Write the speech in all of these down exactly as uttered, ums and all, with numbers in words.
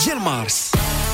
ديال مارس.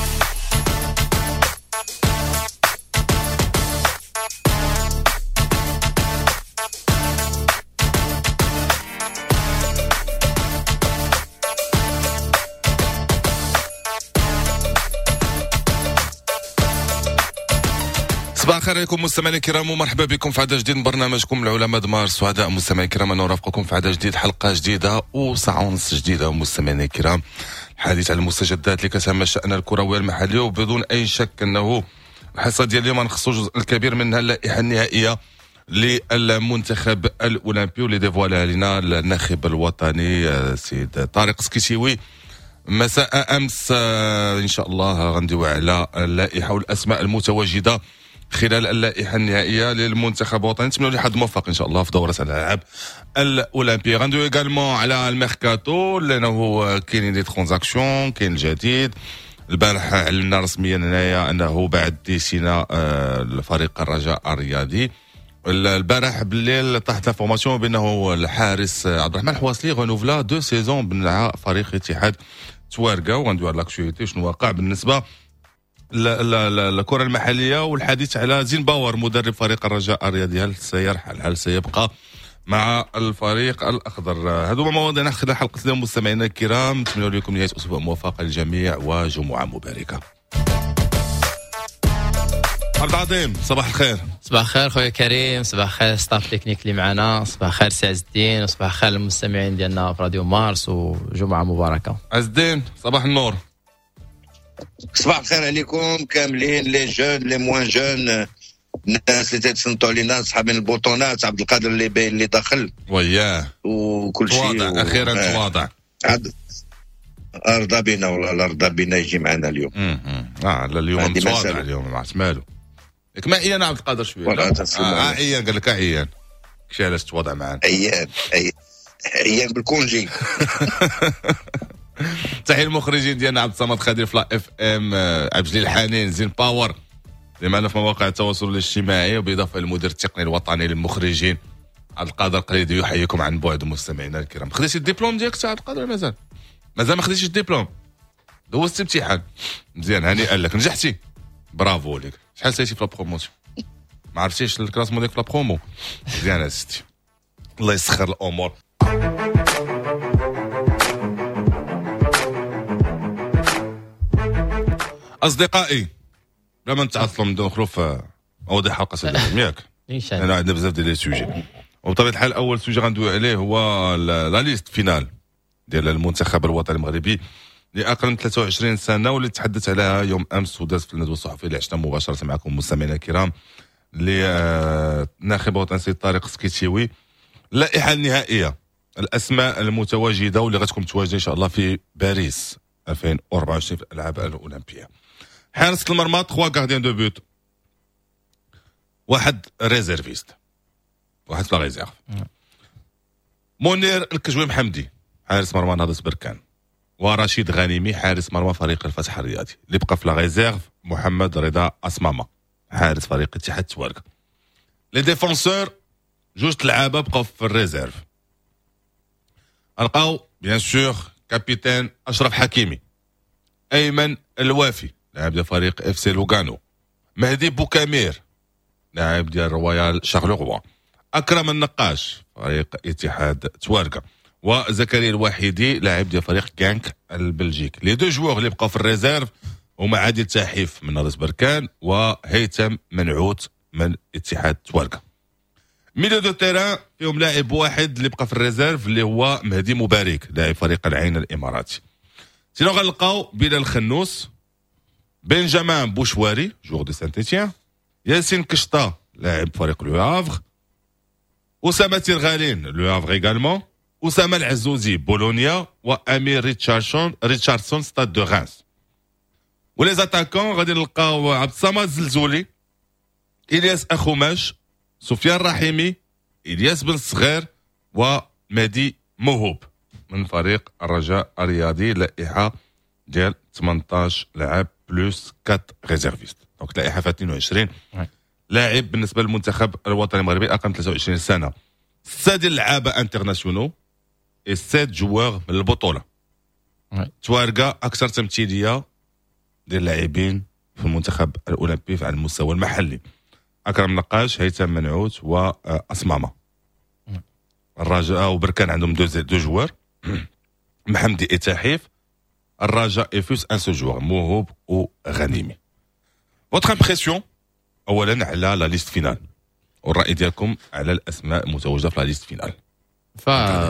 صباح الخير عليكم مستمعينا الكرام ومرحبا بكم في عدد جديد من برنامجكم العلماء مارس. سعداء مستمعينا الكرام أن نرافقكم في عدد جديد، حلقة جديدة وساعة ونص جديدة مستمعينا الكرام. الحديث عن المستجدات اللي كتهم الشأن الكروي المحلي، وبدون أي شك أنه الحصة ديال اليوم نخصو الجزء الكبير منها اللائحة النهائية للمنتخب الأولمبي واللي ديفوالا علينا الناخب الوطني السيد طارق سكيتيوي مساء أمس. إن شاء الله غندوي على اللائحة والأسماء المتواجدة خلال اللائحة النهائية للمنتخب الوطني. نتمنى له حظ موفق إن شاء الله في دورة الألعاب الأولمبية. غندوي إيغالمون على الميركاتو لأنه كاينين دي ترانزاكسيون، كاين الجديد. البارح علمنا رسميا هنايا أنه بعد ديسينا الفريق الرجاء الرياضي. البارح بالليل طاحت لافورماسيون بأنه الحارس عبد الرحمن الحواصلي غنوفلا دو سيزون مع فريق اتحاد توارقة. وغندوي على لاكتواليتي شنو واقع بالنسبة الكرة المحلية، والحديث على زين باور مدرب فريق الرجاء الرياضي، هل سيرحل هل سيبقى مع الفريق الأخضر. هذو مواضيعنا خلال حلقة اليوم مستمعينا الكرام. نتمنى لكم نهاية أسبوع موفقة للجميع وجمعة مباركة. عبد العظيم صباح الخير. صباح الخير خويا كريم، صباح الخير ستاف تكنيك اللي معنا، صباح الخير سي عز الدين، وصباح الخير للمستمعين ديالنا في راديو مارس، وجمعة مباركة. عز الدين صباح النور. صباح الخير عليكم كاملين، لي جون لي موان جون، الناس اللي تتصنتوا علينا، صحابين البطونات، عبد القادر اللي باين اللي داخل وياه وكل شيء تواضع و... اخيرا آه. تواضع ارضى بينا والله ارضى بينا يجي معنا اليوم. امم اه لا اليوم تواضع اليوم ما عرفت مالو. ياك ما عيان عبد القادر شويه اه عيان قال لك عيان كشي علاش تواضع معنا عيان عيان بالكونجي. تحية المخرجين ديالنا عبد الصمد خدير في لا اف ام، عبد الجليل الحنين، زين باور اللي معنا في مواقع التواصل الاجتماعي، وبالاضافه للمدير التقني الوطني للمخرجين عبد القادر قليدي. يحييكم عن بعد مستمعينا الكرام. خديتي الدبلوم ديالك عبد القادر؟ مازال مازال ما خديتيش الدبلوم؟ دوزتي امتحان مزيان، هنيئا لك، نجحتي، برافو لك. شحال سايتي في لابروموسيون؟ ما عرفتيش الكلاسمون ديالك في لابرومو؟ مزيان ستي، الله يسخر الامور. أصدقائي لا ما نتعطلوا ندخلوا في مواضيع حلقة سادسة ياك؟ أنا عندنا بزاف ديال لي سوجي، وبطبيعة الحال أول سوجي غندوي عليه هو لا ليست فينال ديال المنتخب الوطني المغربي لأقل من ثلاثة وعشرين سنة، واللي تحدث عليها يوم أمس ودازت في الندوة الصحفية اللي عشنا مباشرة معكم مستمعينا الكرام لناخب الوطني السيد طارق سكيتيوي. اللائحة النهائية، الأسماء المتواجدة واللي غتكون متواجدة إن شاء الله في باريس ألفين وأربعة وعشرين في الألعاب الأولمبية. حارس المرمى ثلاثة غارديان دو بوت، واحد ريزيرفيست، واحد في لا ريزيرف. منير الكجوي محمدي حارس مرمى نهضة بركان، ورشيد غانمي حارس مرمى فريق الفتح الرياضي. اللي بقى في لا ريزيرف محمد رضا أسمامة حارس فريق اتحاد توارقة. لي ديفونسور جوج لعابة بقاو في الريزيرف، لقاو بيان سور كابيتان أشرف حكيمي، أيمن الوافي لاعب ديال فريق اف سي لوغانو، مهدي بوكامير لاعب ديال رويال شارلوروا، أكرم النقاش فريق اتحاد توارقة، وزكريا الوحيدي لاعب ديال فريق كانك البلجيك. لي دو جوور اللي بقاو في الريزيرف هما عادل تحيف من نهضة بركان وهيثم منعوت من اتحاد توارقة. ميليو دو تيران فيهم لاعب واحد اللي بقى في الريزيرف اللي هو مهدي مبارك لاعب فريق العين الاماراتي. سينو غنلقاو بلال خنوس، بنجامين بوشواري جوغ دي سانت إتيان، ياسين كشطة لاعب فريق لو هافغ، أسامة تيرغالين لو هافغ إيغالمون، أسامة العزوزي بولونيا، وأمير ريتشاردسون ريتشاردسون ستاد دو غانس. ولي زاتاكون غادي نلقاو عبد الصمد الزلزولي، إلياس أخوماش، سفيان رحيمي، إلياس بن صغير، ومهدي موهوب من فريق الرجاء الرياضي. لائحة ديال ثمانطاش لاعب بلوس أربعة ريزيرفيست، دونك لائحة اثنين وعشرين لاعب بالنسبة للمنتخب الوطني المغربي أقل من ثلاثة وعشرين سنة. ستة ديال اللعابة انترناسيونو، ستة جوار من البطولة. توارقه اكثر تمثيليه ديال اللاعبين في المنتخب الاولمبي على المستوى المحلي. اكرم نقاش، هيثم منعوت واسمامه. الرجاء وبركان عندهم دو دو جوار، محمدي اتحيف. الرجاء افوس ان سو جوار، موهوب وغنيمي. فوتر امبرسيون اولا على لا ليست فينال، والراي ديالكم على الاسماء المتواجده في لا ليست فينال. ف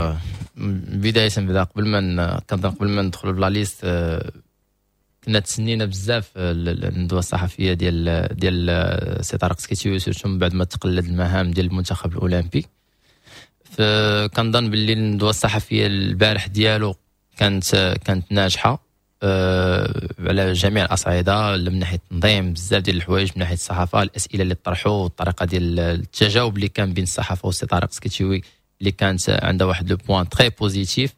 بدايه بدا قبل ما كنظن قبل ما ندخلوا في لا ليست كنا تسنينا بزاف الندوه الصحفيه ديال ديال سي طارق سكيتيو سيرتو من بعد ما تقلد المهام ديال المنتخب الاولمبي. فكنظن باللي الندوه الصحفيه البارح ديالو كانت كانت ناجحه أه على جميع الاصعده، من ناحيه التنظيم بزاف ديال الحوايج، من ناحيه الصحافه الاسئله اللي طرحوا والطريقه ديال التجاوب اللي كان بين الصحافه والسي طارق سكيتيوي اللي كانت عندها واحد لو بوين تري بوزيتيف.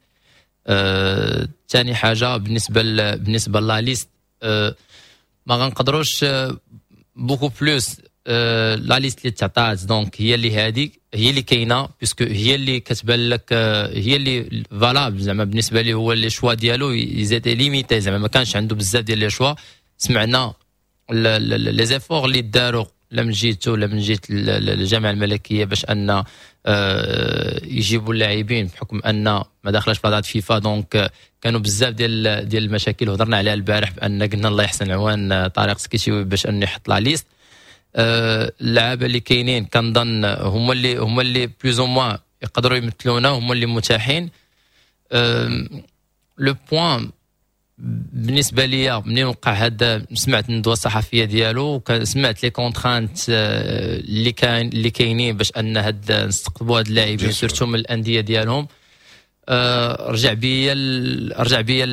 ثاني أه حاجه بالنسبه ل... بالنسبه لا ليست أه ما غنقدروش بوكو بلوس أه لا ليست اللي تعطات دونك هي اللي هذه هي اللي كاينه باسكو هي اللي كتبان لك أه هي اللي فالابل زعما بالنسبه لي هو لي شوا ديالو يزيد ليميتي زعما ما كانش عنده بزاف ديال لي شوا. سمعنا لي زيفور اللي داروا لا من جهته ولا من جهه الجامعه الملكيه باش ان أه يجيبوا اللاعبين بحكم ان ما داخلاش في بلاصه فيفا. دونك كانوا بزاف ديال ديال المشاكل هضرنا عليها البارح بان قلنا الله يحسن العوان طارق سكيتيوي باش انه يحط لا ليست. أه اللعابه اللي كاينين كنظن هما اللي هما اللي بلوز او موان يقدروا يمثلونا، هما اللي متاحين. أه لو بوين بالنسبه ليا منين وقع هذا سمعت الندوه الصحفيه ديالو سمعت لي كونترانت اللي كاين اللي كاينين باش ان هاد نستقطبوا هاد اللاعبين سيرتو من الانديه ديالهم. أه رجع بيا رجع بيا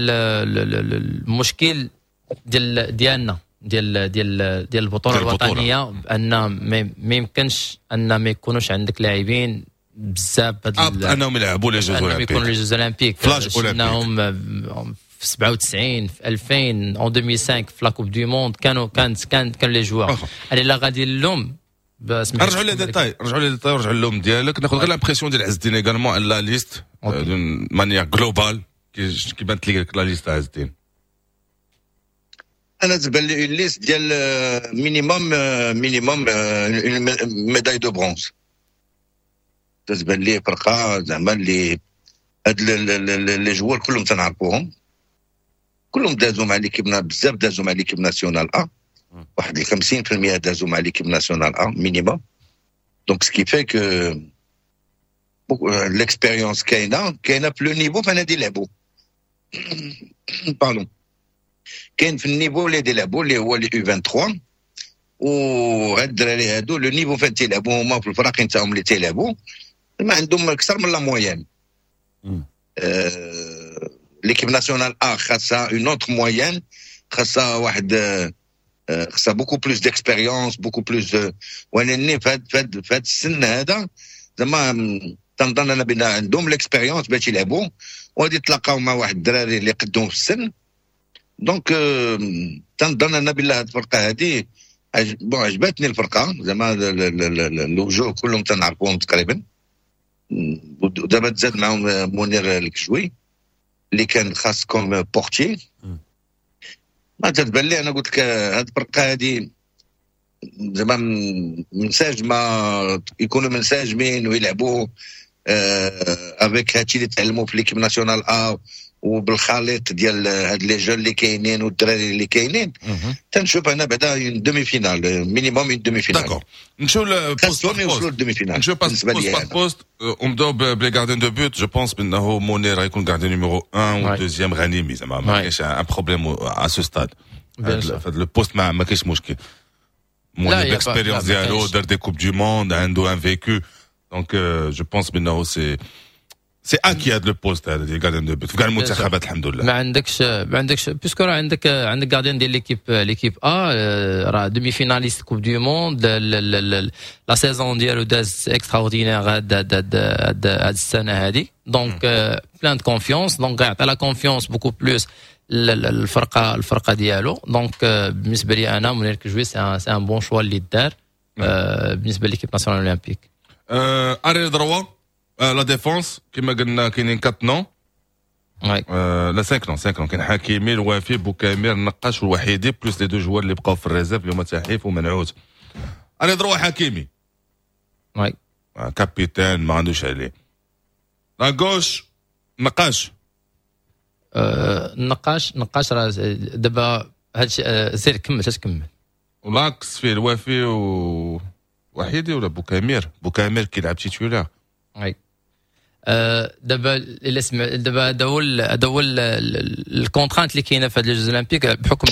المشكل ديال ديالنا ديال ديال ديال البطوله الوطنيه بان ما يمكنش ان ما يكونوش عندك لاعبين بزاف هاد انهم يلعبوا لي جوز اولمبيك، يكونوا لي جوز اولمبيك فلاش انهم في سبعة وتسعين في ألفين en deux mille cinq في لا كوب دو موند كانوا كانت كان كان لي جوار. انا لا غادي اللوم رجعوا لي ديتاي رجعوا لي ديتاي رجعوا اللوم ديالك. ناخذ غير لامبرسيون ديال عز الدين ايغالمون على لا ليست دون مانيير جلوبال كي بانت لك لا ليست عز الدين. انا تبان لي اون ليست ديال مينيموم مينيموم ميداي دو برونز. تبان لي فرقه زعما اللي هاد لي جوار كلهم تنعرفوهم، كلهم دازوا مع ليكيب بزاف دازوا مع ليكيب ناسيونال ا، واحد ال خمسين بالمية دازوا مع ليكيب ناسيونال ا مينيموم. دونك سكي في كو ليكسبيريونس كاينه كاينه في لو نيفو فانا دي لعبوا باردون كاين في النيفو اللي دي لعبوا اللي هو لي يو ثلاثة وعشرين وهاد الدراري هادو لو نيفو فين تيلعبوا هما في الفراقين تاعهم اللي تيلعبوا ما عندهم اكثر من لا موين. ليكيب ناسيونال ا خاصها اون اوتر موين، خاصها واحد خاصها بوكو بلوس ديكسبيريونس بوكو بلوس. وانا فهاد فهاد فهاد السن هذا زعما تنظن انا بان عندهم ليكسبيريونس باش يلعبوا وغادي يتلاقاو مع واحد الدراري اللي قدهم في السن. دونك تنظن انا بالله هاد الفرقه هذه بون عجبتني الفرقه زعما الوجوه كلهم تنعرفوهم تقريبا. ودابا تزاد معهم منير الكشوي اللي كان خاص كوم بورتي. ما تتبان لي انا قلت لك هاد الفرقه هذه زعما منسجمه يكونوا منسجمين ويلعبوا افيك هادشي اللي تعلموا في ليكيب ناسيونال ا وبالخليط ديال هاد لي جون اللي كاينين والدراري اللي كاينين. تنشوف انا بعدا اون دومي فينال مينيموم اون دومي فينال. داكور نمشيو لبوست بوست نمشيو بوست بوست ونبداو بلي غارديان دو بوت. جو بونس بانه منير غيكون غارديان نيميرو واحد و دوزيام غنيمي زعما ما كاينش ان بروبليم ا سو ستاد. فهاد لو بوست ما كاينش مشكل. منير الاكسبيريونس ديالو دار دي كوب دو موند عنده ان فيكو دونك جو بونس بانه سي سي اكي هذا البوست هذا ديال غارديان دو بوت في كاع المنتخبات الحمد لله. ما عندكش ما عندكش بيسكو راه عندك عندك غارديان ديال ليكيب ليكيب ا راه دومي فيناليست كوب دو موند. لا سيزون ديالو داز اكسترا اوردينير هاد هاد هاد السنه هذه. دونك بلان دو كونفيونس دونك يعطي لا كونفيونس بوكو بلوس الفرقه الفرقه ديالو. دونك بالنسبه لي انا منير كجوي سي ان بون شوا اللي دار بالنسبه ليكيب ناسيونال اولمبيك. اري دروا لا ديفونس كما قلنا كاينين كات نو Ouais. Euh, لا cinq non cinq non كان حكيمي الوافي بوكامير النقاش والوحيدي بلوس لي دو جوار اللي بقاو في الريزيرف اللي هما تحيف ومنعوت. انا دروا حكيمي. وي. كابيتان ما عندوش عليه. لا غوش نقاش. أه نقاش نقاش راه دابا هادشي أه سير كمل اش كمل. ولاكس فيه الوافي و وحيدي ولا بوكامير بوكامير كيلعب تيتولار. وي. أه دابا الا سمع دابا هذا هو هذا هو الكونترانت اللي كاينه في هاد لي جوز اولمبيك بحكم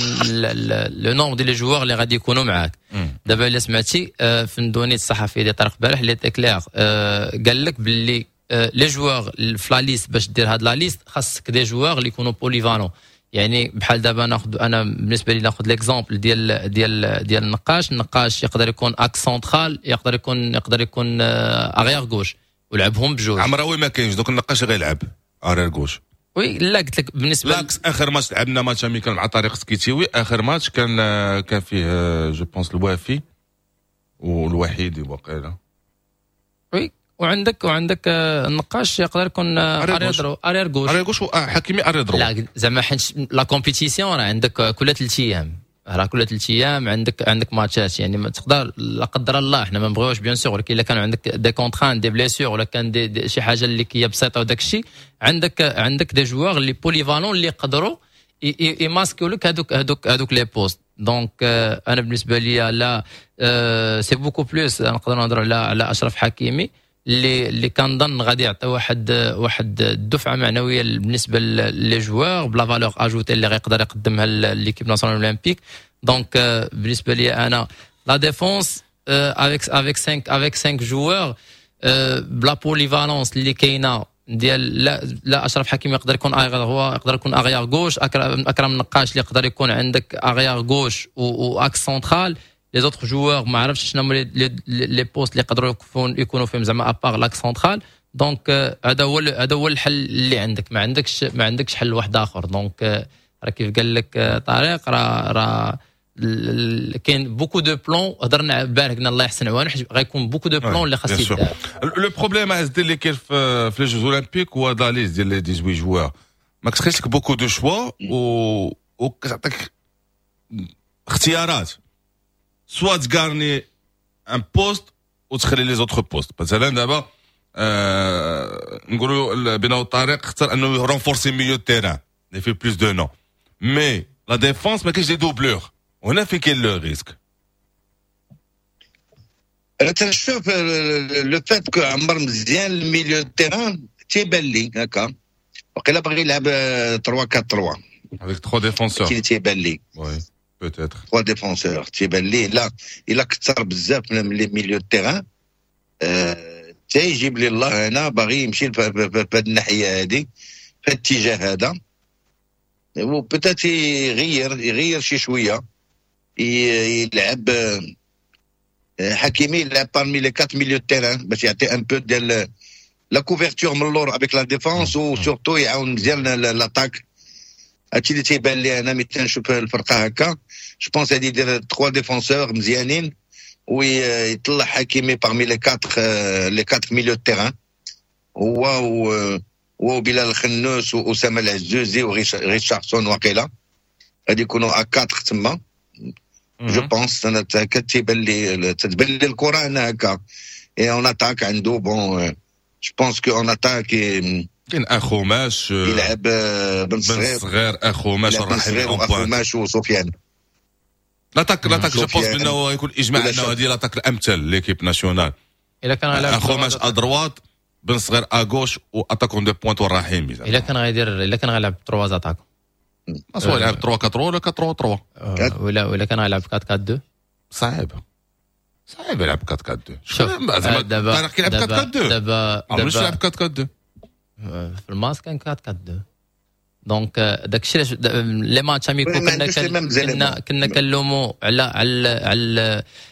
لو نومبر ديال لي جوار اللي غادي يكونوا معاك. دابا الا سمعتي أه في ندوني الصحفي ديال طارق بارح اللي تكلير أه قال لك باللي أه لي جوار في لا ليست باش دير هاد لا ليست خاصك دي جوار اللي يكونوا بوليفالون. يعني بحال دابا ناخذ انا بالنسبه لي ناخذ ليكزامبل ديال ديال ديال النقاش النقاش يقدر يكون اكس سنترال يقدر يكون يقدر يكون اريير غوش ولعبهم بجوج. عمراوي ما كاينش دوك النقاش غيلعب اريير غوش. وي لا قلت لك بالنسبه لاكس اخر ماتش لعبنا ماتش اميكال مع طريق سكيتيوي اخر ماتش كان كان فيه جو بونس الوافي والوحيدي وقيله. وي وعندك وعندك النقاش يقدر يكون ارير ارير غوش ارير غوش حكيمي ارير درو. لا زعما حيت لا كومبيتيسيون راه عندك كل ثلاث ايام راه كل ثلاث ايام عندك عندك ماتشات يعني ما تقدر لا قدر الله احنا ما نبغيوش بيان سور ولكن الا كانوا عندك دي كونتران دي بليسيور ولا كان دي, دي شي حاجه اللي كي بسيطه وداك الشيء عندك عندك دي جوار اللي بوليفالون اللي يقدروا يماسكيو لك هذوك هذوك هذوك لي بوست. دونك انا بالنسبه لي لا سي بوكو بلوس نقدر نهضروا على على اشرف حكيمي اللي اللي كنظن غادي يعطي واحد واحد الدفعه معنويه بالنسبه لي جوار بلا فالور اجوتي اللي غيقدر يقدمها ليكيب ناسيونال اولمبيك. دونك بالنسبه لي انا لا ديفونس افيك افيك خمسة افيك خمسة جوار بلا بوليفالونس اللي كاينه ديال لا لا اشرف حكيمي يقدر يكون اغيار هو يقدر يكون اغيار غوش اكرم اكرم النقاش اللي يقدر يكون عندك اغيار غوش واكس سنترال. لي زوتر جوار ما عرفتش شنو هما لي بوست اللي يقدروا يكونوا فيهم زعما ابار لاك سنترال. دونك هذا هو هذا هو الحل اللي عندك ما عندكش ما عندكش حل واحد اخر. دونك راه كيف قال لك طارق راه راه كاين بوكو دو بلون هضرنا البارح قلنا الله يحسن عوانه غيكون بوكو دو بلون اللي خاص يدار. لو بروبليم از اللي كاين في لي جوز اولمبيك هو لا ليست ديال لي ثمانية عشر جوار ما كتخليش لك بوكو دو شوا و وكتعطيك اختيارات سوا تغارني ان بوست وتخلي لي زوتر بوست. مثلا دابا آه نقولوا بناو الطريق اختار انه يرونفورسي ميليو تيران لي في بلوس دو نو مي لا ديفونس ما كاينش دي دوبلور وهنا فين كاين لو ريسك. انا تنشوف لو فات كو عمر مزيان الميليو تيران تيبان لي هكا وقيلا باغي يلعب ثلاثة أربعة ثلاثة avec trois défenseurs كي تيبان لي. وي peut-être trois défenseurs تيبان لي لا الا كثر بزاف من لي ميليو تيران تيجيب لي الله هنا باغي يمشي في هذه الناحيه هذه في الاتجاه هذا و بوتيت يغير يغير شي شويه يلعب حكيمي يلعب بارمي لي quatre ميليو تيران باش يعطي ان بو ديال لا كوفرتور من اللور افيك لا ديفونس و سورتو يعاون مزيان لاتاك. هادشي اللي تيبان لي انا ملي تنشوف الفرقه هكا جو بونس هادي يدير ثلاثة ديفونسور مزيانين ويطلع حكيمي بارمي لي quatre لي quatre ميليو تيران هو هو بلال الخنوس واسامه العزوزي وريتشاردسون وقيله غادي يكونوا ا quatre تما جو بونس. انا كتبان لي تتبان لي الكره انا هكا اي اون اتاك عنده بون جو بونس كو اون اتاك كاين اخو ماش يلعب بن صغير صغير اخو ماش راح اخو ماش وسفيان لاتاك لاتاك جو بونس بانه يكون اجماع انه هذه لاتاك الامثل ليكيب ناسيونال. الا كان اخو ماش ادروات بن صغير اغوش واتاكون دو بوينت والرحيمي. الا كان غيدير الا كان غيلعب ثلاثة اتاك سواء يلعب ثلاثة أربعة ولا أربعة ثلاثة ولا ولا كان يلعب أربعة أربعة اثنين صعيب صعيب يلعب أربعة أربعة اثنين. شوف دابا طارق كيلعب أربعة أربعة اثنين دابا عمرو يلعب أربعة أربعة اثنين في الماس كان أربعة أربعة اثنين. دونك داك الشيء لي ماتش اميكو كنا كنا كنا كنلوموا على على على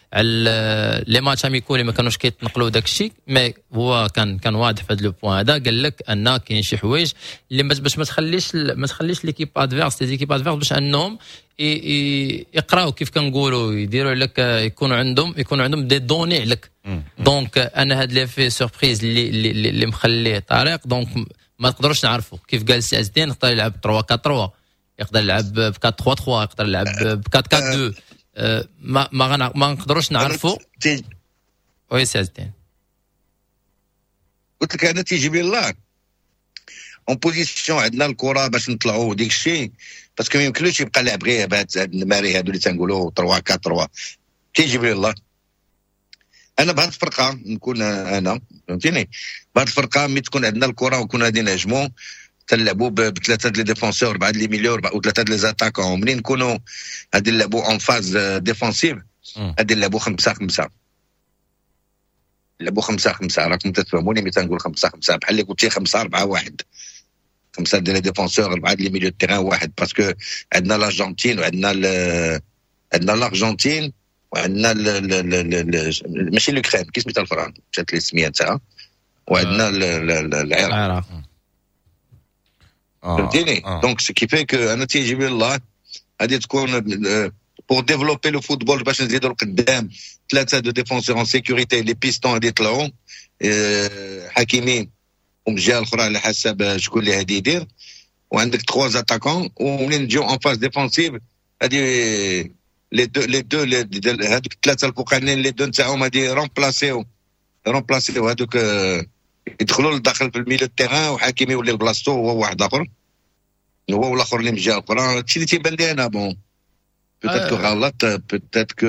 على لي ماتش اميكو اللي ما كانوش كيتنقلوا داك الشيء. مي هو كان كان واضح في هذا لو بوين هذا، قال لك ان كاين شي حوايج اللي باش ما تخليش ما تخليش ليكيب ادفيرس لي زيكيب ادفيرس باش انهم يقراو كيف كنقولوا، يديروا لك يكونوا عندهم يكونوا عندهم دي دوني عليك. دونك انا هاد لي في سوربريز اللي اللي, اللي مخليه طريق، دونك ما نقدروش نعرفوا. كيف قال سي اس دين يقدر يلعب ثلاثة أربعة ثلاثة، يقدر يلعب ب أربعة ثلاثة ثلاثة، يقدر يلعب ب أربعة أربعة اثنين. ما ما ما نقدروش نعرفوا. وي سي اس دين قلت لك انا تيجي بي الله اون بوزيسيون عندنا الكره باش نطلعوا ديك الشيء، باسكو ما يمكنلوش يبقى لعب غير بهاد النماري هادو اللي تنقولوا ثلاثة أربعة ثلاثة. تيجي بي الله انا بهاد الفرقه نكون انا فهمتيني، بهاد الفرقه ملي تكون عندنا الكره ونكون غادي نهجموا تنلعبوا بثلاثه لي ديفونسور، اربعه لي ميليو وثلاثه لي زاتاكون. منين نكونوا غادي نلعبوا اون فاز ديفونسيف غادي نلعبوا خمسة خمسة، نلعبوا خمسة خمسة. راكم تفهموني ملي تنقول خمسة خمسة بحال اللي قلتي خمسة أربعة واحد، خمسة ديال لي ديفونسور أربعة لي ميليو تيران واحد، باسكو عندنا الارجنتين وعندنا عندنا الارجنتين وعندنا ماشي لوكران كي سميتها الفرنسا مشات لي السميه تاعها، وعندنا العراق فهمتيني. دونك سي كي في كو انا تيجي بي الله غادي تكون بور ديفلوبي لو فوتبول باش نزيدوا لقدام ثلاثه دو ديفونسور ان سيكوريتي، لي بيستون غادي يطلعوا حكيمي ومن الجهه الاخرى على حسب شكون اللي غادي يدير، وعندك ثلاثة زاتاكون. ومنين نجيو ان فاز ديفونسيف غادي لي دو لي دو هذوك الثلاثه الفوقانيين لي دو نتاعهم غادي رومبلاسيو رومبلاسيو هذوك يدخلوا لداخل في الميليو تيران، وحكيمي يولي لبلاصتو هو واحد اخر، هو والاخر اللي من الجهه الاخرى. هادشي اللي تيبان لي انا بون بوتيت كو غلط، بوتيت كو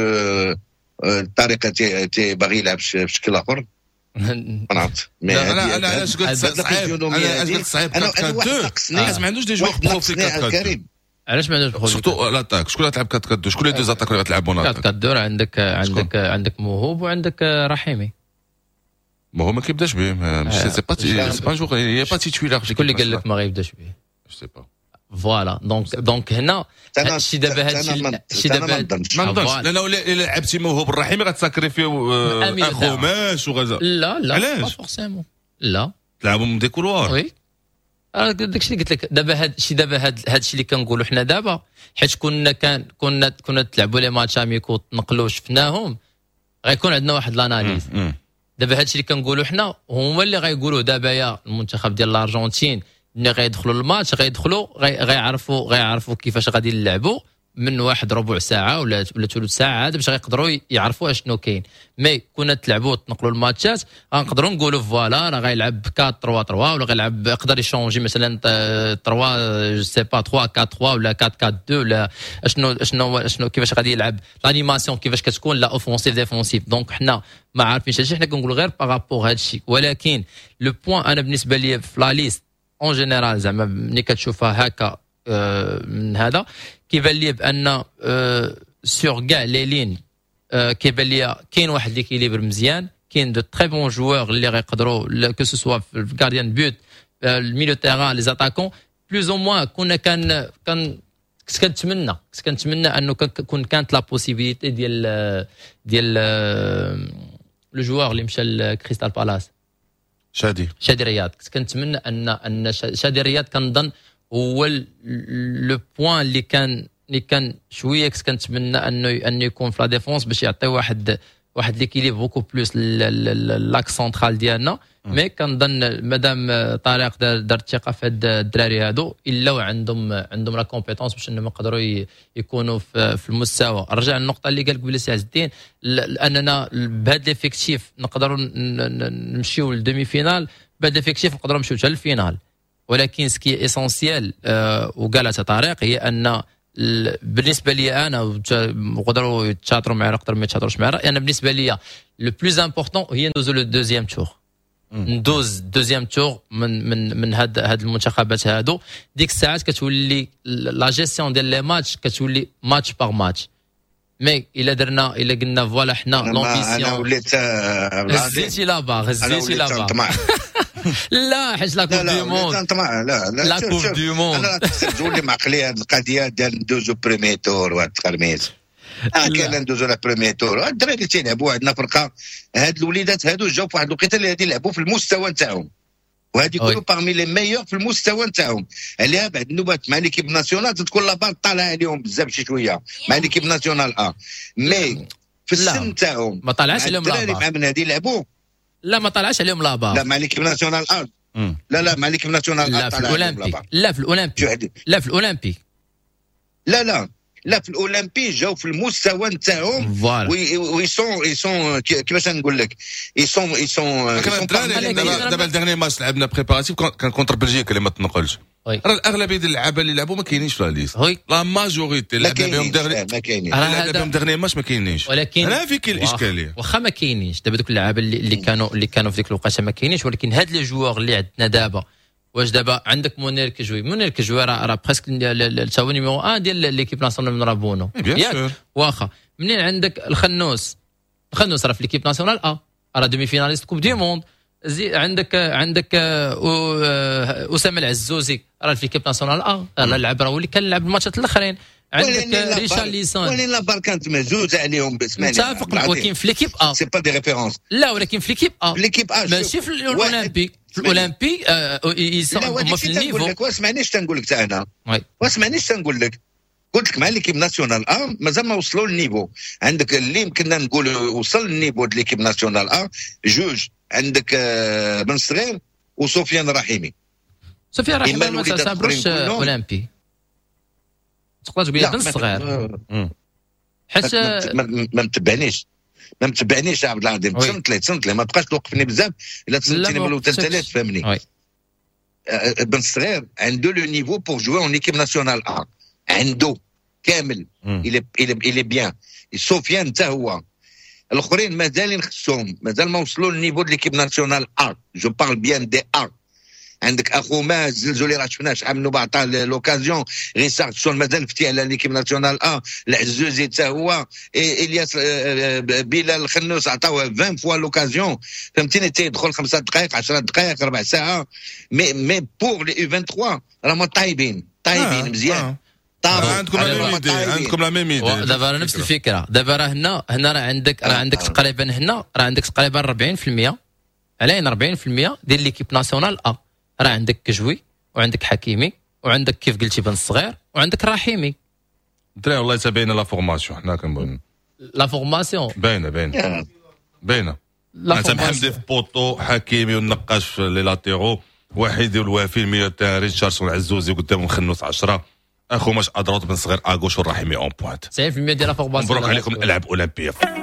الطريقه تي باغي يلعب بشكل اخر ما نعرف. انا انا علاش قلت صعيب، انا علاش قلت صعيب أربعة أربعة اثنين حيت ما عندوش دي جوغ بروفي أربعة أربعة. علاش ما عندوش بروفي سورتو لاتاك؟ شكون غتلعب أربعة أربعة؟ شكون لي دو زاتاك اللي غتلعبوا أربعة أربعة؟ عندك عندك عندك موهوب وعندك رحيمي. ما هو ما كيبداش به، ماشي سي با سي با جوغ هي با تيتويلار. شكون اللي قال لك ما غيبداش به؟ سي با فوالا. دونك دونك هنا هادشي دابا هادشي هادشي دابا ما نضرش، لانه الا لعبتي موهوب الرحيمي غتساكريفيو اخو ماش وغزا. لا لا با فورسيمون لا تلعبوا من دي كولوار. وي داكشي اللي قلت لك دابا هادشي دابا هادشي اللي كنقولوا حنا دابا، حيت كنا كان كنا كنا تلعبوا لي ماتش اميكو تنقلوا شفناهم غيكون عندنا واحد لاناليز. دابا هادشي اللي كنقولوا حنا هما اللي غيقولوا دابا يا المنتخب ديال الارجنتين ملي غيدخلوا الماتش غيدخلوا غيعرفوا غيعرفوا كيفاش غادي يلعبوا من واحد ربع ساعه ولا ولا ثلث ساعه هذا باش غيقدروا يعرفوا اشنو كاين. مي كنا تلعبوا تنقلوا الماتشات غنقدروا نقولوا فوالا راه غيلعب أربعة ثلاثة ثلاثة ولا غيلعب يقدر يشونجي مثلا ثلاثة جو سي با ثلاثة أربعة ثلاثة ولا أربعة أربعة اثنين ولا اشنو اشنو اشنو كيفاش غادي يلعب لانيماسيون كيفاش كتكون لا اوفونسيف ديفونسيف. دونك حنا ما عارفينش هادشي، حنا كنقولوا غير بارابور هادشي. ولكن لو بوين انا بالنسبه لي في لا ليست اون جينيرال زعما ملي كتشوفها هكا من هذا كيبان لي بان سور كاع لي لين كيبان لي كاين واحد ليكيليبر مزيان، كاين دو تري بون جوور اللي غيقدروا كو سو سوا في الكارديان بوت الميليو تيران لي زاتاكون بلوز او موان. كنا كان كان كنت كنتمنى كنت كنتمنى انه كون كانت لا بوسيبيليتي ديال ديال لو جوور اللي مشى لكريستال بالاس شادي شادي رياض. كنت كنتمنى ان ان شادي رياض كنظن هو لو بوين اللي كان اللي كان شويه كنت كنتمنى انه انه يكون في لا ديفونس باش يعطي واحد واحد ليكيليب بوكو بلوس لاك سونترال ديالنا. مي كنظن مادام طارق دار الثقه في هاد الدراري هادو الا وعندهم عندهم لا كومبيتونس باش انهم يقدروا يكونوا في, في المستوى. رجع النقطه اللي قال قبل سي عز الدين اننا بهذا ليفيكتيف نقدروا نمشيو للدومي فينال، بهذا ليفيكتيف نقدروا نمشيو حتى للفينال. ولكن سكي اسونسيال أه وقالها طارق هي ان بالنسبه لي انا نقدروا يتشاطروا معايا نقدر ما يتشاطروش معايا، انا بالنسبه لي لو بلوز امبورطون هي ندوزو لو دوزيام تور، ندوز دوزيام تور من من من هاد هاد المنتخبات هادو. ديك الساعات كتولي لا جيستيون ديال لي ماتش كتولي ماتش باغ ماتش. مي الا درنا الا قلنا فوالا حنا لومبيسيون انا وليت هزيتي لابا هزيتي لابا لا حيت لا كوب دو موند لا لا لا لا كوب دو موند انا تولي معقلي هذه القضيه ديال ندوزو بريمي تور وهاد التقرميز. اه كان ندوزو لا بروميير تور. الدراري اللي تيلعبوا عندنا فرقه، هاد الوليدات هادو جاو في واحد الوقيته اللي غادي يلعبوا في المستوى نتاعهم، وهادي يكونوا باغمي لي ميور في المستوى نتاعهم. عليها بعد النوبات مع ليكيب ناسيونال تكون لا بال طالعه عليهم بزاف شي شويه مع ليكيب ناسيونال ا مي في السن نتاعهم ما طلعش عليهم لا الدراري مع من هادي يلعبوا. لا ما طلعش عليهم لا بار. لا مع ليكيب ناسيونال ا لا لا مع ليكيب ناسيونال لا في الاولمبي لا في الاولمبي لا في الاولمبي لا لا لا في الاولمبي جاو في المستوى نتاعهم وي سون اي سون كيفاش نقول لك اي سون اي سون دابا الدغني ماتش لعبنا بريباراتيف كان كونتر بلجيكا اللي ما تنقلش. راه الاغلبيه ديال اللعابه اللي لعبوا ما كاينينش في لا ليست، لا ماجوريتي لعبنا بهم دغني ما كاينينش لعبنا بهم دغني ماتش ما كاينينش. ولكن انا في كاين الاشكاليه واخا ما كاينينش دابا دوك اللعابه اللي, اللي كانوا اللي كانوا في ديك الوقيته ما كاينينش، ولكن هاد لي جوار اللي عندنا دابا واش دابا عندك مونير كجوي مونير كجوي راه راه بريسك تا هو نيميرو واحد ديال ليكيب ناسيونال من رابونو ياك واخا منين عندك الخنوس الخنوس راه في ليكيب ناسيونال ا راه دومي فيناليست كوب دي موند. زي عندك عندك اسامه العزوزي راه في ليكيب ناسيونال ا راه لعب راه هو اللي كان لعب الماتشات الاخرين. عندك ريشارد ليسون ولكن لا بار كانت مزوز عليهم باسماني متفق، ولكن في ليكيب ا سي با دي ريفيرونس. لا ولكن في ليكيب ا في ليكيب ا ماشي في الاولمبي في الاولمبي هما في النيفو. واسمعنيش تنقول لك حتى انا واسمعنيش تنقول لك قلت لك مع ليكيب ناسيونال ا مازال ما وصلوا للنيفو. عندك اللي يمكننا نقول وصل للنيفو د ليكيب ناسيونال ا جوج، عندك بن صغير وسفيان رحيمي. سفيان رحيمي ما تعتبروش اولمبي، تقدر تقول لي بن صغير حيت ما متبعنيش ما متبعنيش عبد العظيم. تصنت لي تصنت لي ما تبقاش توقفني بزاف الا تصنتني من الاول ثلاث فهمني. بن صغير عنده لو نيفو بور جوي اون ايكيب ناسيونال ا، عنده كامل الى الى بيان. سفيان حتى هو، الاخرين مازالين خصهم مازال ما وصلوا للنيفو د ليكيب ناسيونال ا. جو بارل بيان دي ا. عندك اخو ماز زلزولي راه شفناه شحال من بعد لوكازيون ريسارد سون مازال فتي على ليكيب ناسيونال ا. العزوزي حتى هو الياس بلال الخنوس عطاوه عشرين فوا لوكازيون فهمتيني تيدخل خمسة دقائق عشرة دقائق ربع ساعه. مي مي بور لي يو ثلاثة وعشرين راهم طايبين طايبين مزيان. عندكم لا ميم ايدي عندكم لا ميم ايدي دابا راه نفس الفكره. دابا راه هنا هنا راه عندك راه عندك تقريبا هنا راه عندك تقريبا أربعين بالمئة علينا أربعين بالمئة ديال ليكيب ناسيونال ا. راه عندك كجوي وعندك حكيمي وعندك كيف قلتي بن الصغير وعندك رحيمي. دراري والله تبين لا فورماسيون حنا كنقول لا فورماسيون باينه باينه باينه. انت محمدي في بوطو، حكيمي والنقاش في لي لاتيرو، وحيدي والوافي المية تاع ريتشاردسون العزوزي قدامهم خنوس عشرة، اخو ماش ادروت بن صغير اغوش والرحيمي اون بوينت. تسعين بالمئة ديال لا فورماسيون. مبروك عليكم الالعاب الاولمبيه.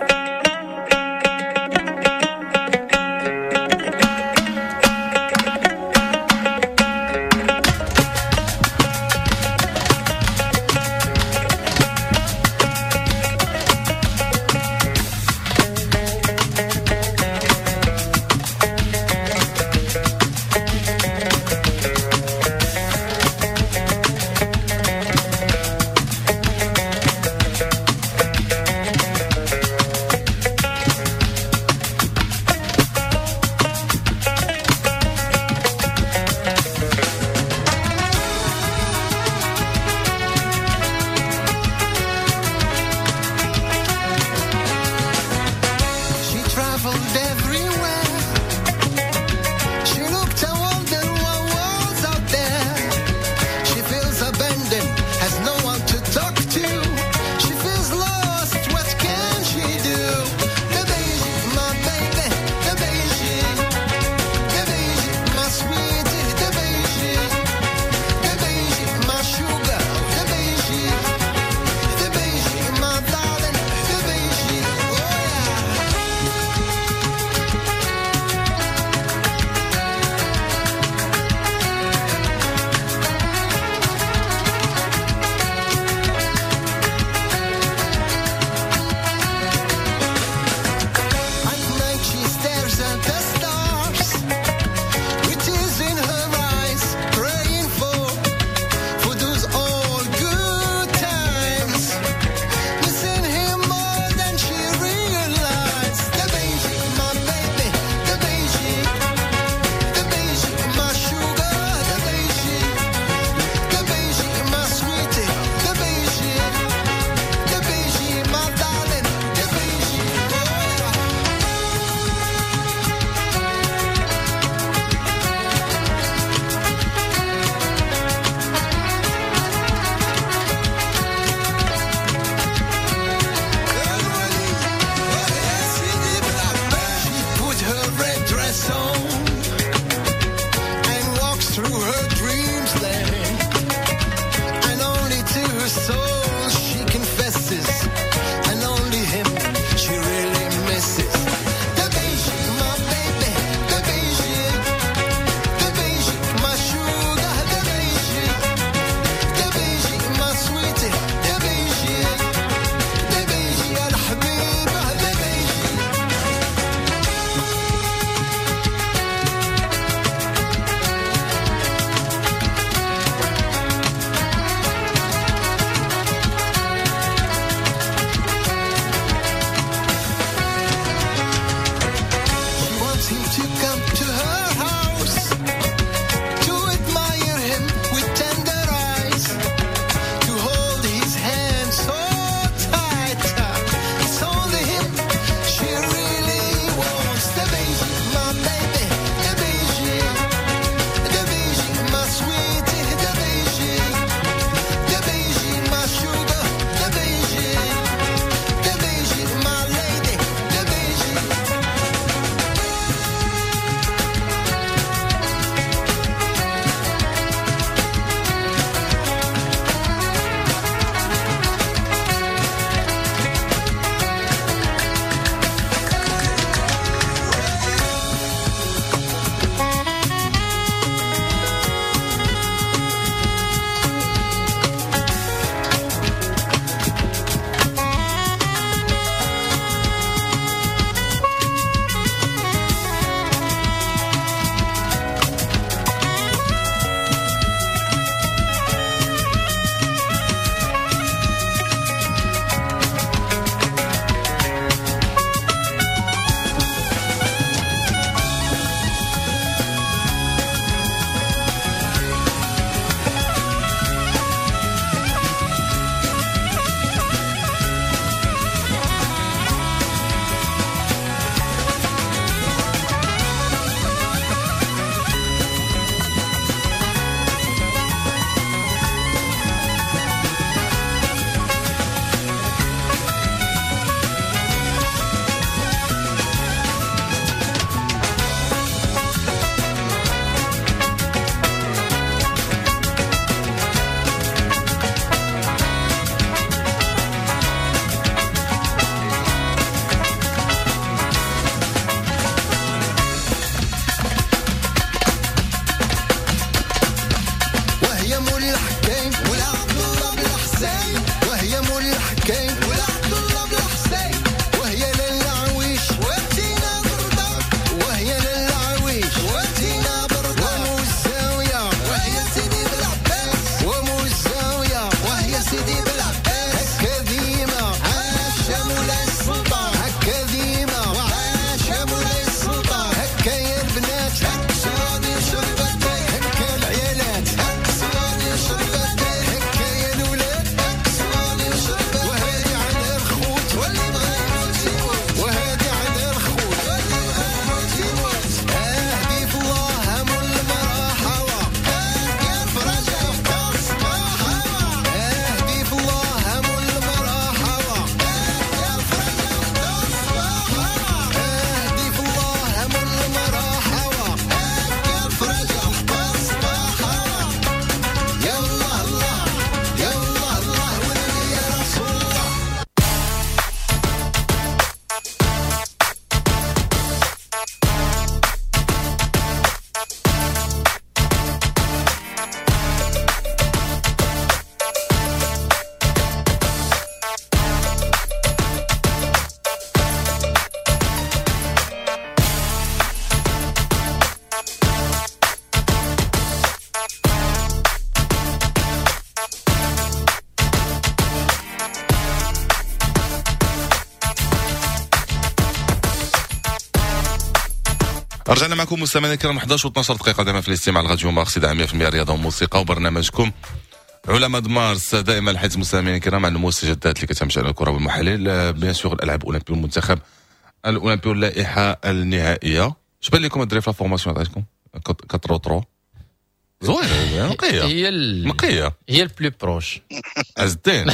رجعنا معكم مستمعينا الكرام احد عشر و اثناش دقيقة دائما في الاستماع لراديو مارس إذاعة مية بالمية رياضة وموسيقى وبرنامجكم علماء مارس دائما الحديث مستمعينا الكرام عن المستجدات اللي كتمشي على الكرة والمحاليل بيان سور الألعاب الأولمبية والمنتخب الأولمبي واللائحة النهائية. اش بان لكم الدراري في لا فورماسيون عطيتكم كترو ترو زوينة نقية هي نقية هي البلو بروش عزتين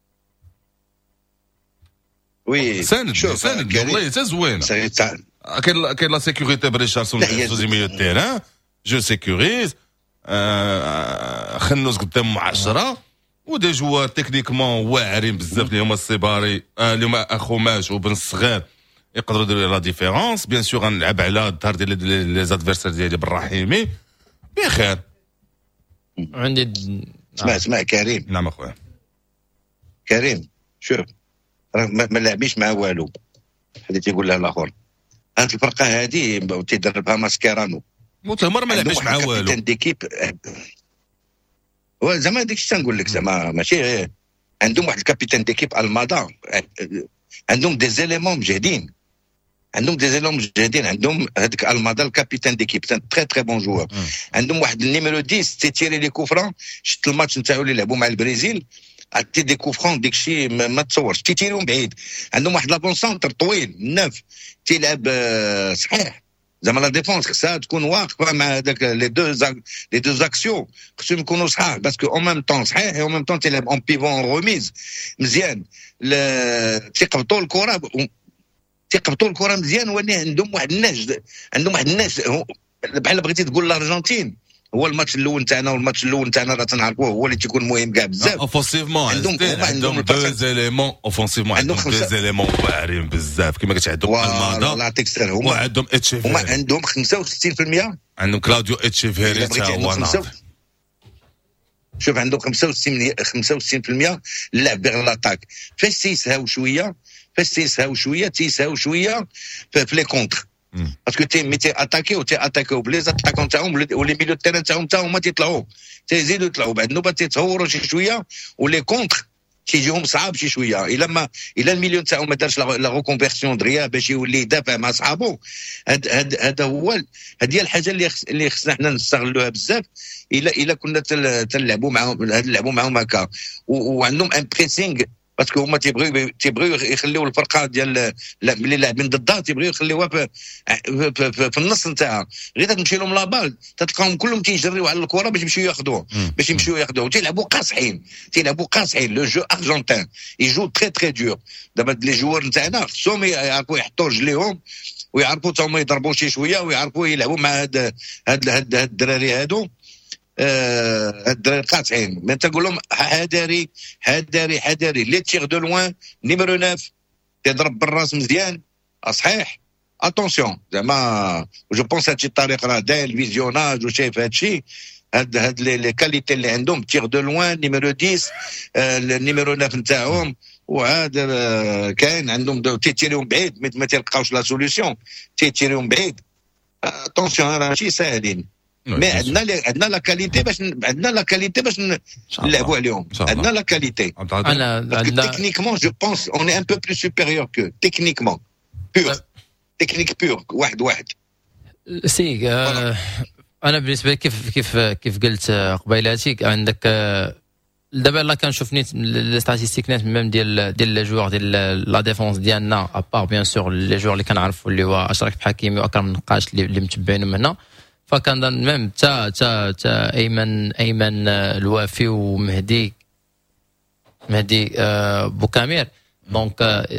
وي ساند ساند والله حتى زوين. كاين كاين لا سيكوريتي بريشارسون في ميو تيران جو سيكوريز خنوس قدام عشرة ودي جوار تكنيكمون واعرين بزاف اللي هما السيباري اللي هما اخوماش وبن الصغير يقدروا يديروا لا ديفيرونس. بيان سور غنلعب على الظهر ديال لي زادفيرسير ديالي بالرحيمي بخير. عندي اسمع اسمع كريم. نعم اخويا كريم شوف راه ما لعبيش مع والو هذا تيقول لها الاخر. هاد الفرقه هذه تيدربها ماسكيرانو متهمر ما لعبش مع والو كابيتان ديكيب هو زعما داك الشيء تنقول لك زعما ماشي عندهم واحد الكابيتان ديكيب المادا عندهم دي زيليمون مجهدين عندهم دي زيليمون مجهدين عندهم هذاك المادا الكابيتان ديكيب تري تري بون جوور. عندهم واحد النيميرو عشرة تيتيري لي كوفرون. شفت الماتش نتاعو اللي لعبوا مع البرازيل عطي دي كوفرون ديك الشيء ما, ما تصورش تيتيريهم بعيد. عندهم واحد لابون سونتر طويل ناف تيلعب صحيح زعما لا ديفونس خصها تكون واقفه مع هذاك لي دو لي دو زاكسيون خصهم يكونوا صحاح باسكو اون ميم طون صحيح اون ميم طون تيلعب اون بيفون روميز مزيان تيقبطوا الكره تيقبطوا الكره مزيان. ولكن عندهم واحد النهج عندهم واحد النهج بحال بغيتي تقول الارجنتين هو الماتش الاول تاعنا والماتش الاول تاعنا راه تنعرفوه هو اللي تيكون مهم كاع بزاف. اوفونسيفمون عندهم عندهم دو زيليمون اوفونسيفمون عندهم دو زيليمون واعرين بزاف كما قلت عندهم المادا والله هما وعندهم اتشيفيري هما عندهم خمسة وستين بالمية عندهم كلاوديو اتشيفيري تا هو شوف عندهم خمسة وستين خمسة وستين بالمية اللعب بغير لاطاك. فاش تيسهاو شويه فاش تيسهاو شويه تيسهاو شويه في لي كونتر باسكو تي ميتي اتاكي وتي اتاكيو بلي زاتاكون تاعهم ولي ميليو تيران تاعهم تاعهم ما تيطلعوا تيزيدوا يطلعوا بعد نوبه تيتهوروا شي شويه ولي كونتر تيجيهم صعاب شي شويه. الا ما الا الميليو تاعهم ما دارش لا ريكونفيرسيون دريا باش يولي يدافع مع صحابو هذا هو هذه هي الحاجه اللي اللي خصنا حنا نستغلوها بزاف. الا الا كنا تنلعبوا معاهم نلعبوا معاهم هكا وعندهم ان بريسينغ باسكو هما تيبغيو تيبغيو يخليو الفرقه ديال ملي لاعبين ضدها تيبغيو يخليوها في, في, في, في النص نتاعها غير تمشي لهم لا بال تلقاهم كلهم تيجريو على الكره باش يمشيو ياخذوها باش يمشيو ياخذوها وتيلعبوا قاصحين تيلعبوا قاصحين. لو جو ارجنتين يجو تري تري دور. دابا لي جوار نتاعنا خصهم يعرفوا يحطوا رجليهم ويعرفوا تا هما يضربوا شي شويه ويعرفوا يلعبوا مع هاد هاد هاد الدراري هادو الدراري قاطعين. ما تقول لهم حذاري حذاري حذاري لي تيغ دو لوان نيميرو تسعة تضرب بالراس مزيان صحيح اتونسيون زعما جو بونس هادشي الطريق راه داير الفيزيوناج وشايف هادشي هاد هاد لي كاليتي اللي عندهم تيغ دو لوان نيميرو عشرة النيميرو تسعة نتاعهم وعاد كاين عندهم تيتيريهم بعيد ما تلقاوش لا سوليسيون تيتيريهم بعيد اتونسيون راه ماشي ساهلين. مي عندنا عندنا لا كاليتي باش عندنا لا كاليتي باش نلعبوا عليهم عندنا لا كاليتي. انا تكنيكمون جو بونس اون اي ان بو بلو سوبيريور كو تكنيكمون بيور تكنيك بيور واحد واحد سي انا بالنسبه لي كيف كيف كيف قلت قبيلاتي عندك دابا لا كنشوف نيت لي ستاتيستيك نيت ميم ديال ديال لي جوار ديال لا ديفونس ديالنا ابار بيان سور لي جوار اللي كنعرفوا اللي هو اشرف حكيمي واكرم النقاش اللي متبعينهم هنا فكان ميم تا تا تا ايمن ايمن الوافي ومهدي مهدي بوكامير دونك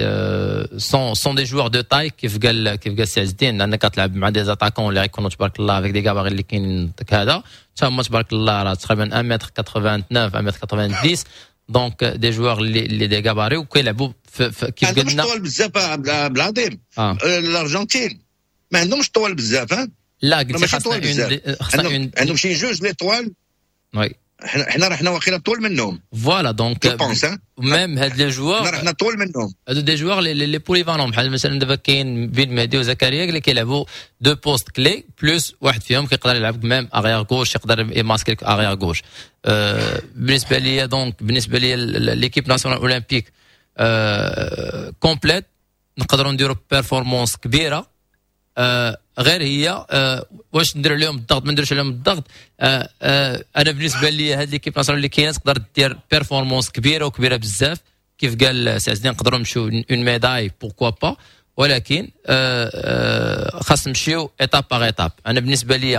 سون سون دي جوار دو تاي كيف قال كيف قال سي عز الدين انك كتلعب مع دي زاتاكون اللي غيكونوا تبارك الله افيك دي كاباري اللي كاين هذا تا هما تبارك الله راه تقريبا واحد متر ثمانية وثمانين واحد متر تسعين دونك دي جوار اللي اللي دي كاباري وكيلعبوا كيف قلنا عندهمش طول بزاف بالعظيم الارجنتين ما عندهمش طول بزاف ها لا قلت خاصنا خاصنا عندهم شي جوج لي طوال وي حنا حنا راه حنا واخيرا طول منهم فوالا دونك ميم هاد لي جوار راه حنا طول منهم هادو دي جوار لي لي بوليفالون بحال مثلا دابا كاين بين مهدي وزكريا اللي كيلعبوا دو بوست كلي بلوس واحد فيهم كيقدر يلعب ميم اغيار غوش يقدر يماسكي اغيار غوش أه بالنسبه ليا دونك بالنسبه ليا ليكيب ناسيونال اولمبيك أه كومبليت نقدروا نديروا بيرفورمانس كبيره آه غير هي آه واش ندير عليهم الضغط ما نديرش عليهم الضغط. آه آه انا بالنسبه لي هذه ليكيب ناسيونال اللي كاينه تقدر دير بيرفورمانس كبيره وكبيره بزاف كيف قال سي عزيزين نقدروا نمشيو اون ميداي بوركوا با ولكن آه آه خاص نمشيو ايتاب باغ ايتاب. انا بالنسبه لي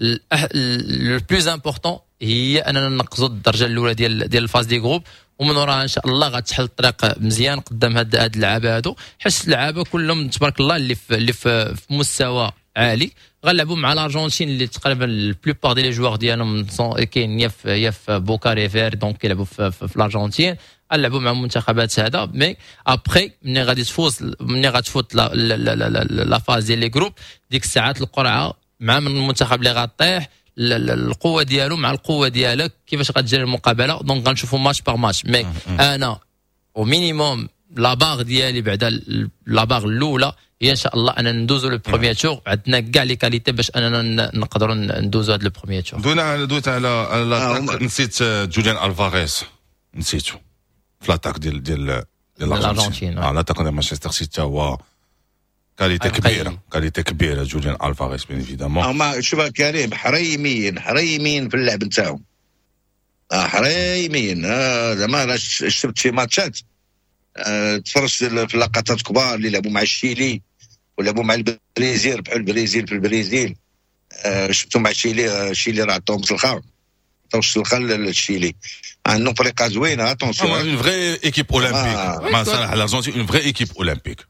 لو بلوز امبورطون هي اننا ننقصوا الدرجه الاولى ديال ديال الفاز دي جروب ومن وراها ان شاء الله غتحل الطريق مزيان قدام هاد هاد اللعابه هادو حيت اللعابه كلهم تبارك الله اللي في اللي في, في مستوى عالي غنلعبوا مع الارجنتين اللي تقريبا البلوبار ديال لي جوار ديالهم كاين يا في يا في بوكاري فير دونك كيلعبوا في, في, في الارجنتين غنلعبوا مع المنتخبات هذا مي ابخي ملي غادي تفوز ملي غتفوت لا لا لا, لا, لا, لا فاز ديال لي جروب ديك الساعات القرعه مع من المنتخب اللي غطيح القوه ديالو مع القوه ديالك كيفاش غتجري المقابله دونك غنشوفوا ماتش باغ ماتش مي انا او مينيموم لا باغ ديالي بعدا لا باغ الاولى هي ان شاء الله اننا ندوزو لو بروميير تور عندنا كاع لي كاليتي باش اننا نقدروا ندوزو هذا لو بروميير تور. دوينا دويت على نسيت جوليان الفاريز نسيتو في لاطاك ديال ديال ديال الارجنتين اه لاطاك ديال مانشستر سيتي هو كاليتي كبيره كاليتي كبيره جوليان الفاريز بين ايفيدامون. هما شوف كريم حريمين حريمين في اللعب نتاعهم اه حريمين اه زعما شفت شي ماتشات اه تفرجت في لقطات كبار اللي لعبوا مع الشيلي ولعبوا مع البرازيل بحال البرازيل في البرازيل اه شفتوا مع الشيلي الشيلي راه عطاهم سلخه عطاو السلخه للشيلي عندهم فريقه زوينه اتونسيون اون فري ايكيب اولمبيك مع صالح الارجنتين اون فري ايكيب اولمبيك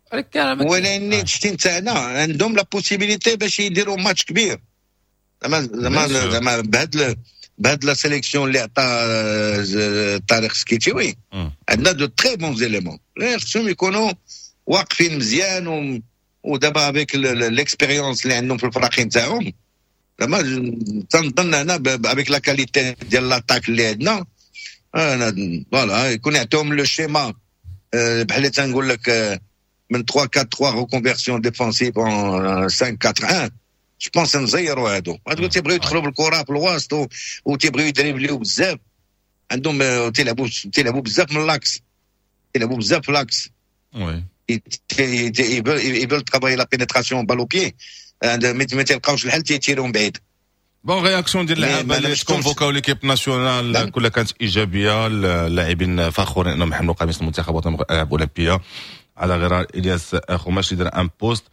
ولكن التشتين تاعنا عندهم لا بوسيبيليتي باش يديروا ماتش كبير زعما زعما زعما بهاد بهاد لا سيليكسيون اللي عطا طارق سكيتيوي عندنا دو تري بون زيليمون خصهم يكونوا واقفين مزيان ودابا افيك ليكسبيريونس اللي عندهم في الفراقين تاعهم زعما تنظن انا افيك لا كاليتي ديال لاطاك اللي عندنا انا فوالا يكون يعطيهم لو شيما بحال اللي تنقول لك من ثلاثة أربعة ثلاثة reconversion défensive en خمسة أربعة واحد جو بونس نزيروا هادو هادو تيبغيو يدخلوا بالكره في الوسط وتيبغيو يدريبليو بزاف عندهم تيلعبوا تيلعبوا بزاف من لاكس تيلعبوا بزاف في لاكس وي يبغوا ترافاي لا بينيتراسيون بالو بيي ما تلقاوش الحل تيتيرهم بعيد. بون رياكسيون ديال اللعابه اللي كونفوكاو ليكيب ناسيونال كلها كانت ايجابيه اللاعبين فخورين انهم حملوا قميص المنتخب الوطني الالعاب الاولمبيه على غرار الياس خماش اللي دار ان بوست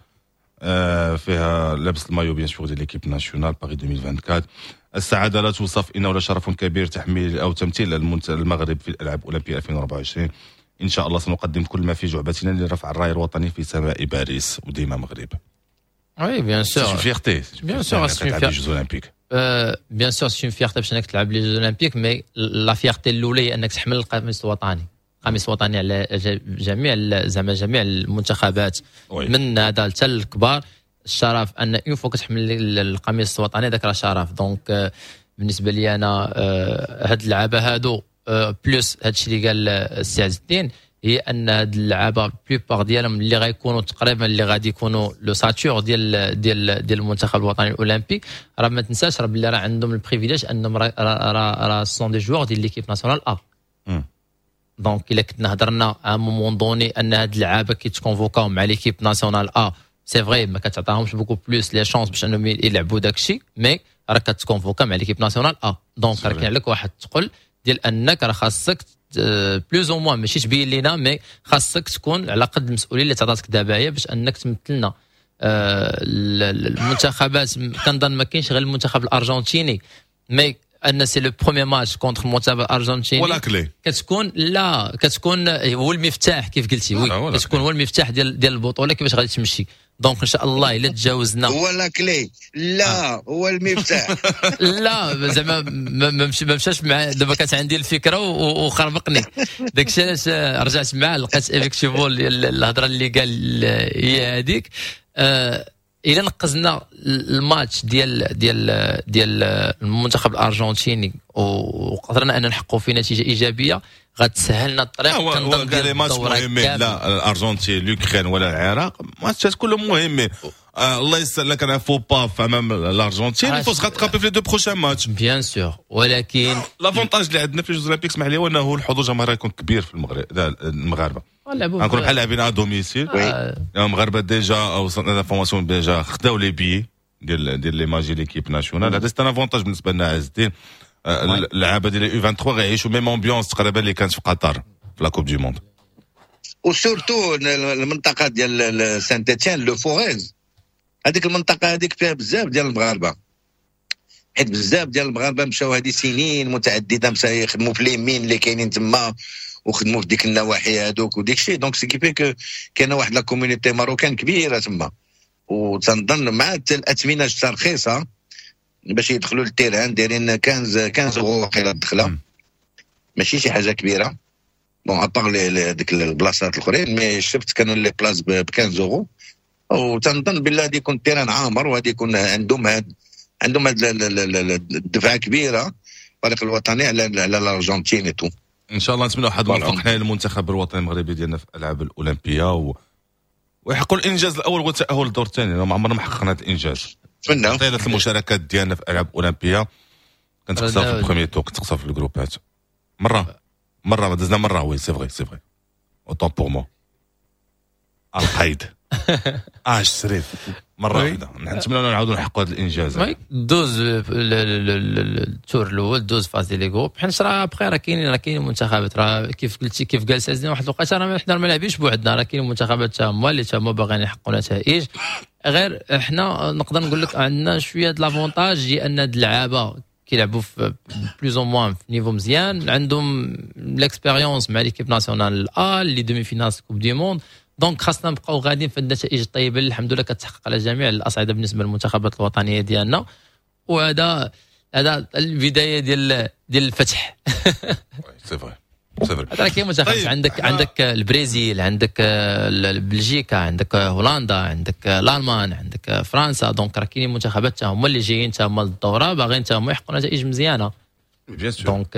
فيها لابس المايو بيان سور ديال ليكيب ناسيونال باغي ألفين وأربعة وعشرين. السعاده لا توصف انه لشرف كبير تحميل او تمثيل المغرب في الالعاب الاولمبيه ألفين وأربعة وعشرين. ان شاء الله سنقدم كل ما في جعبتنا لرفع الرايه الوطني في سماء باريس وديما مغرب. Oui, bien sûr. C'est une fierté. Bien sûr, c'est une fierté. Les Jeux Olympiques. Euh, bien sûr, c'est une fierté باش انك تلعب لي جوز اولمبيك مي لا فيرتي الاولى هي انك تحمل القميص الوطني قميص وطني على جميع زعما جميع المنتخبات من هذا حتى الكبار. الشرف ان اون فوا كتحمل القميص الوطني هذاك راه شرف. دونك بالنسبه لي انا هاد اللعابه هادو بلوس هادشي اللي قال السي عز الدين هي ان هاد اللعابه بلوبار ديالهم اللي غيكونوا تقريبا اللي غادي يكونوا لو ساتور ديال ديال ديال المنتخب الوطني الاولمبي. راه ما تنساش راه بلي راه عندهم البريفيليج انهم راه راه سون دي جوار ديال ليكيب ناسيونال ا. دونك الا كنا هضرنا ا مومون دوني ان هاد اللعابه كيتكونفوكاو مع ليكيب ناسيونال ا سي فري ما كتعطاهمش بوكو بلوس لي شانس باش انهم يلعبوا داكشي مي راه كتكونفوكا مع ليكيب ناسيونال ا. دونك راه كاين لك واحد الثقل ديال انك راه خاصك بلوز او موان ماشي تبين لينا مي خاصك تكون على قد المسؤوليه اللي تعطاتك دابا هي باش انك تمثلنا. المنتخبات كنظن ما كاينش غير المنتخب الارجنتيني مي ان سي لو بروميير ماتش كونتر المنتخب الارجنتيني ولا كلي كتكون لا كتكون هو المفتاح كيف قلتي وي كتكون هو المفتاح ديال ديال البطوله كيفاش غادي تمشي. دونك ان شاء الله الا تجاوزنا ولا كلي لا آه. هو المفتاح لا زعما ما مشاش مع دابا كانت عندي الفكره وخربقني داكشي علاش رجعت معاه لقيت افيكتيفول الهضره اللي قال هي هذيك. آه الا نقزنا الماتش ديال ديال ديال المنتخب الارجنتيني وقدرنا ان نحققوا فيه نتيجه ايجابيه غتسهلنا الطريق. كنظن ديال لي ماتش مهمين لا الارجنتين لوكرين ولا العراق ماتشات كلهم مهمين. آه الله يسهل لك انا فو با امام الارجنتين il faut se rattraper في لي دو بروشان ماتش بيان سور. ولكن لافونتاج اللي عندنا في الجوز اولمبيك اسمح لي هو انه الحضور الجماهيري يكون كبير في المغرب المغاربه نقولوا بحال لاعبين ا دوميسيل المغاربه ديجا وصلنا لافورماسيون ديجا خداو لي بي ديال ديال لي ماجي ليكيب ناسيونال. هذا سي ان افونتاج بالنسبه لنا عز الدين. اللعابه ديال يو ثلاثة وعشرين غيعيشوا ميم امبيونس تقريبا اللي كانت في قطر في لا كوب دي موند. وسورتو المنطقه ديال سانت اتيان لو فوريز هذيك المنطقه هذيك فيها بزاف ديال المغاربه، حيت بزاف ديال المغاربه مشاو هذه سنين متعدده مشاو يخدموا في لي مين اللي كاينين تما وخدموا في ديك النواحي هذوك وديك الشيء. دونك سي كيفي كو كاينه واحد لا كوميونيتي ماروكان كبيره تما، وتنظن مع الاثمنه الترخيصه باش يدخلوا للتيران دايرين خمسطاش خمسطاش اورو واقيلا الدخله، ماشي شي حاجه كبيره. بون ابار ديك البلاصات الاخرين مي شفت كانوا لي بلاص ب خمسطاش اورو، وتنظن بالله غادي يكون التيران عامر وغادي يكون عندهم هاد عندهم هاد الدفعه كبيره الفريق الوطني على على الارجنتين ايتو. ان شاء الله نتمنوا حد موفق حنا للمنتخب الوطني المغربي ديالنا في الالعاب الاولمبيه و... ويحققوا الانجاز الاول والتاهل للدور الثاني. ما عمرنا ما حققنا هذا الانجاز. نتمنى طيله المشاركات ديالنا في الالعاب الاولمبيه كنتقصاو في البروميي تور، كنتقصاو في الجروبات مره مره دزنا مره. وي سي فري سي فري اوتون بور مو القيد اش سريف مره واحده. نتمنى نعاودوا نحققوا هذا الانجاز. دوز التور الاول دوز فاز ديال لي جروب حنا راه بخير. راه كاينين راه كاينين منتخبات راه كيف قلتي كيف قال سازين واحد الوقيته راه حنا ما لاعبينش بوحدنا، راه كاينين منتخبات تا هما اللي تا هما باغيين يحققوا نتائج. غير حنا نقدر نقول لك عندنا شويه د لافونتاج ديال ان هاد اللعابه كيلعبوا في بلوز او موان في نيفو مزيان، عندهم ليكسبيريونس مع ليكيب ناسيونال ا لي دومي فينال كوب دي موند. دونك خاصنا نبقاو غاديين في النتائج الطيبه اللي الحمد لله كتحقق على جميع الاصعده بالنسبه للمنتخبات الوطنيه ديالنا. وهذا هذا البدايه ديال ديال الفتح. سي فري سي فري. راه كاين منتخبات عندك عندك البرازيل، عندك بلجيكا، عندك هولندا، عندك الالمان، عندك فرنسا. دونك راه كاينين منتخبات هما اللي جايين هما للدوره باغيين هما يحققوا نتائج مزيانه. دونك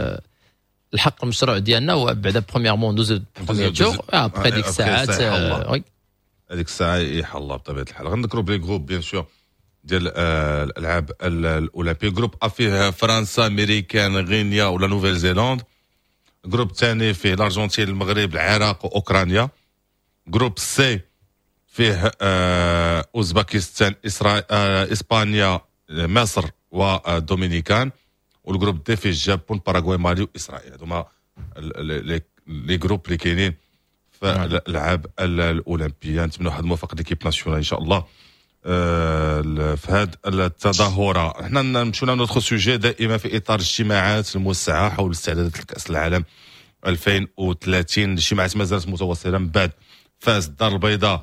الحق المشروع ديالنا هو بعدا برومييرمون دوز بروميير تور ابخي ديك الساعات وي هذيك الساعه يحلى بطبيعه الحال. غنذكروا بلي جروب بيان سور ديال الالعاب الاولمبيه. جروب ا فيه فرنسا، امريكان، غينيا ولا نوفيل زيلاند. جروب ثاني فيه الارجنتين، المغرب، العراق واوكرانيا. جروب سي فيه اوزباكستان، اسرائيل، اسبانيا، مصر ودومينيكان. والجروب دي فيه اليابان، باراغواي، مالي واسرائيل. هذوما لي جروب اللي كاينين في الالعاب الاولمبيه. نتمنوا واحد موفق ليكيب ناسيونال ان شاء الله في هذه التظاهره. حنا نمشيو لنوتخ سوجي دائما في اطار الاجتماعات الموسعه حول الاستعدادات لكاس العالم ألفين وثلاثين. الاجتماعات مازالت متواصله من بعد فاز الدار البيضاء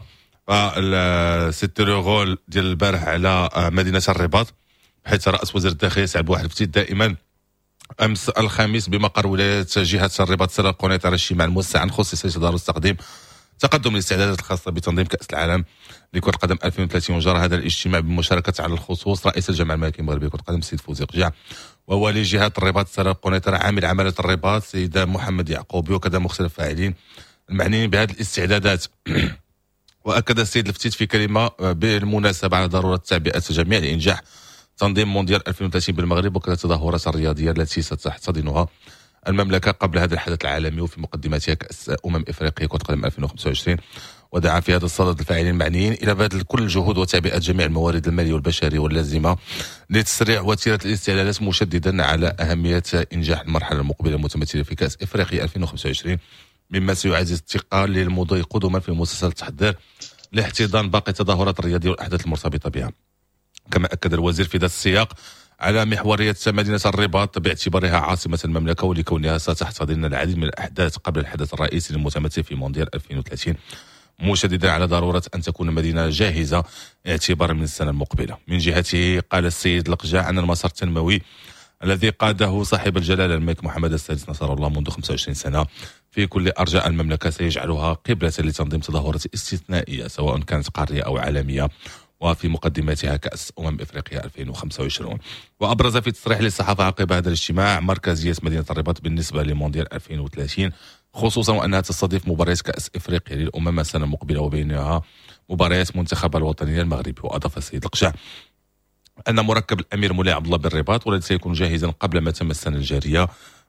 سيتيرغول ديال البارح على مدينه الرباط، حيث رأس وزير الداخلية سعد بوحدفتي دائما امس الخميس بمقر ولايه جهه الرباط سال القنيطره اجتماعا موسعا خصص لتدارس تقديم تقدم الاستعدادات الخاصه بتنظيم كاس العالم لكره القدم ألفين وثلاثين. وجرى هذا الاجتماع بمشاركه على الخصوص رئيس الجامعه الملكيه المغربيه لكره القدم السيد فوزي قجع، وولي جهه الرباط سال القنيطره، عامل عماله الرباط سيده محمد يعقوبي، وكذا مختلف الفاعلين المعنيين بهذه الاستعدادات. واكد السيد الفتيت في كلمه بالمناسبه على ضروره تعبئه الجميع لانجاح تنظيم مونديال ألفين وثلاثين بالمغرب وكذا التظاهرات الرياضيه التي ستحتضنها المملكه قبل هذا الحدث العالمي وفي مقدمتها كاس امم افريقيا كره القدم ألفين وخمسة وعشرين. ودعا في هذا الصدد الفاعلين المعنيين الى بذل كل الجهود وتعبئه جميع الموارد الماليه والبشريه واللازمه لتسريع وتيره الاستعدادات، مشددا على اهميه انجاح المرحله المقبله المتمثله في كاس افريقيا ألفين وخمسة وعشرين، مما سيعزز الثقه للمضي قدما في مسلسل التحضير لاحتضان باقي التظاهرات الرياضيه والاحداث المرتبطه بها. كما اكد الوزير في ذات السياق على محوريه مدينه الرباط باعتبارها عاصمه المملكه ولكونها ستحتضن العديد من الاحداث قبل الحدث الرئيسي المتمثل في مونديال ألفين وثلاثين، مشددا على ضروره ان تكون المدينه جاهزه اعتبارا من السنه المقبله. من جهته قال السيد القجاع ان المسار التنموي الذي قاده صاحب الجلاله الملك محمد السادس نصر الله منذ خمسة وعشرين سنه في كل ارجاء المملكه سيجعلها قبله لتنظيم تظاهرات استثنائيه سواء كانت قاريه او عالميه، وفي مقدمتها كأس أمم إفريقيا ألفين وخمسة وعشرين. وأبرز في تصريح للصحافة عقب هذا الاجتماع مركزية مدينة الرباط بالنسبة لمونديال ألفين وثلاثين، خصوصا وأنها تستضيف مباريات كأس إفريقيا للأمم السنة المقبلة وبينها مباريات منتخب الوطني المغربي. وأضاف السيد القجع أن مركب الأمير مولاي عبد الله بالرباط والذي سيكون جاهزا قبل ما تم السنة الجارية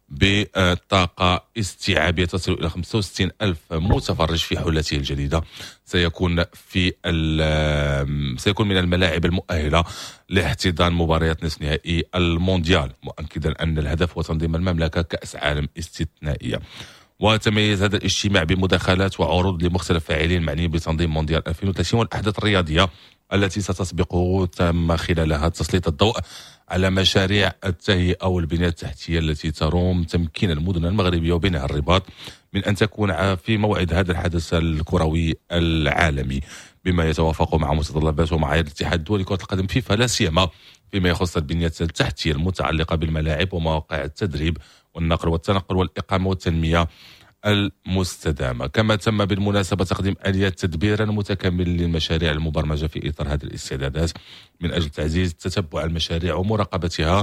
بطاقة استيعابية تصل إلى خمسة وستين ألف متفرج في حلته الجديدة. سيكون في سيكون من الملاعب المؤهلة لاحتضان مباريات نصف نهائي المونديال، مؤكدا أن الهدف هو تنظيم المملكة كأس عالم استثنائية. وتميز هذا الاجتماع بمداخلات وعروض لمختلف فاعلين معنيين بتنظيم مونديال ألفين وثلاثين والأحداث الرياضية التي ستسبقه. تم خلالها تسليط الضوء على مشاريع التهيئة والبنية التحتية التي تروم تمكين المدن المغربية وبينها الرباط من أن تكون في موعد هذا الحدث الكروي العالمي، بما يتوافق مع متطلبات ومعايير الاتحاد الدولي لكرة القدم فيفا، لا سيما فيما يخص البنية التحتية المتعلقة بالملاعب ومواقع التدريب والنقل والتنقل والإقامة والتنمية المستدامة. كما تم بالمناسبة تقديم آليات تدبير متكامل للمشاريع المبرمجة في إطار هذه الاستعدادات من أجل تعزيز تتبع المشاريع ومراقبتها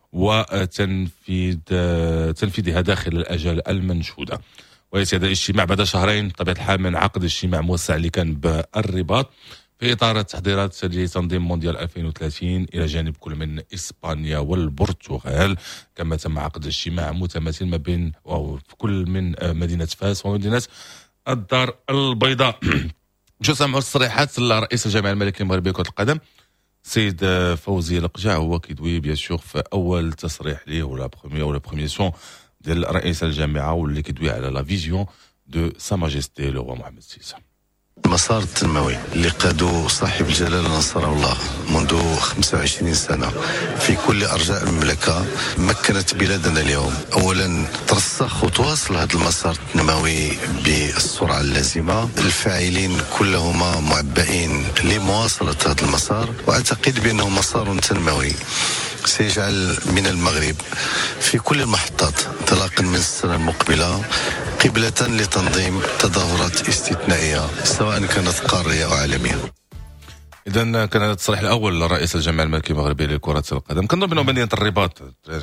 وتنفيذ تنفيذها داخل الأجال المنشودة. ويأتي هذا الاجتماع بعد شهرين طبيعة الحال من عقد اجتماع موسع اللي كان بالرباط في إطار التحضيرات لتنظيم مونديال ألفين وثلاثين إلى جانب كل من إسبانيا والبرتغال. كما تم عقد اجتماع متماثل ما بين في كل من مدينة فاس ومدينة الدار البيضاء. جو سمعوا التصريحات رئيس الجامعة الملكية المغربية لكرة القدم سيد فوزي القجع، هو كيدوي بيان سور في أول تصريح ليه ولا بروميير ولا بروميسيون ديال رئيس الجامعة واللي كيدوي على لا فيزيون دو سا ماجيستي لو روا محمد السادس. المسار التنموي اللي قادوا صاحب الجلالة نصره الله منذ خمسة وعشرين سنة في كل أرجاء المملكة مكنت بلادنا اليوم أولا ترسخ وتواصل هذا المسار التنموي بالسرعة اللازمة. الفاعلين كلهما معبئين لمواصلة هذا المسار، وأعتقد بأنه مسار تنموي سيجعل من المغرب في كل المحطات انطلاقا من السنة المقبلة قبلة لتنظيم تظاهرات استثنائية سواء كانت قارية أو عالمية. إذن كان هذا التصريح الأول لرئيس الجامعة الملكية المغربية لكرة القدم. كنظن أنه مدينة الرباط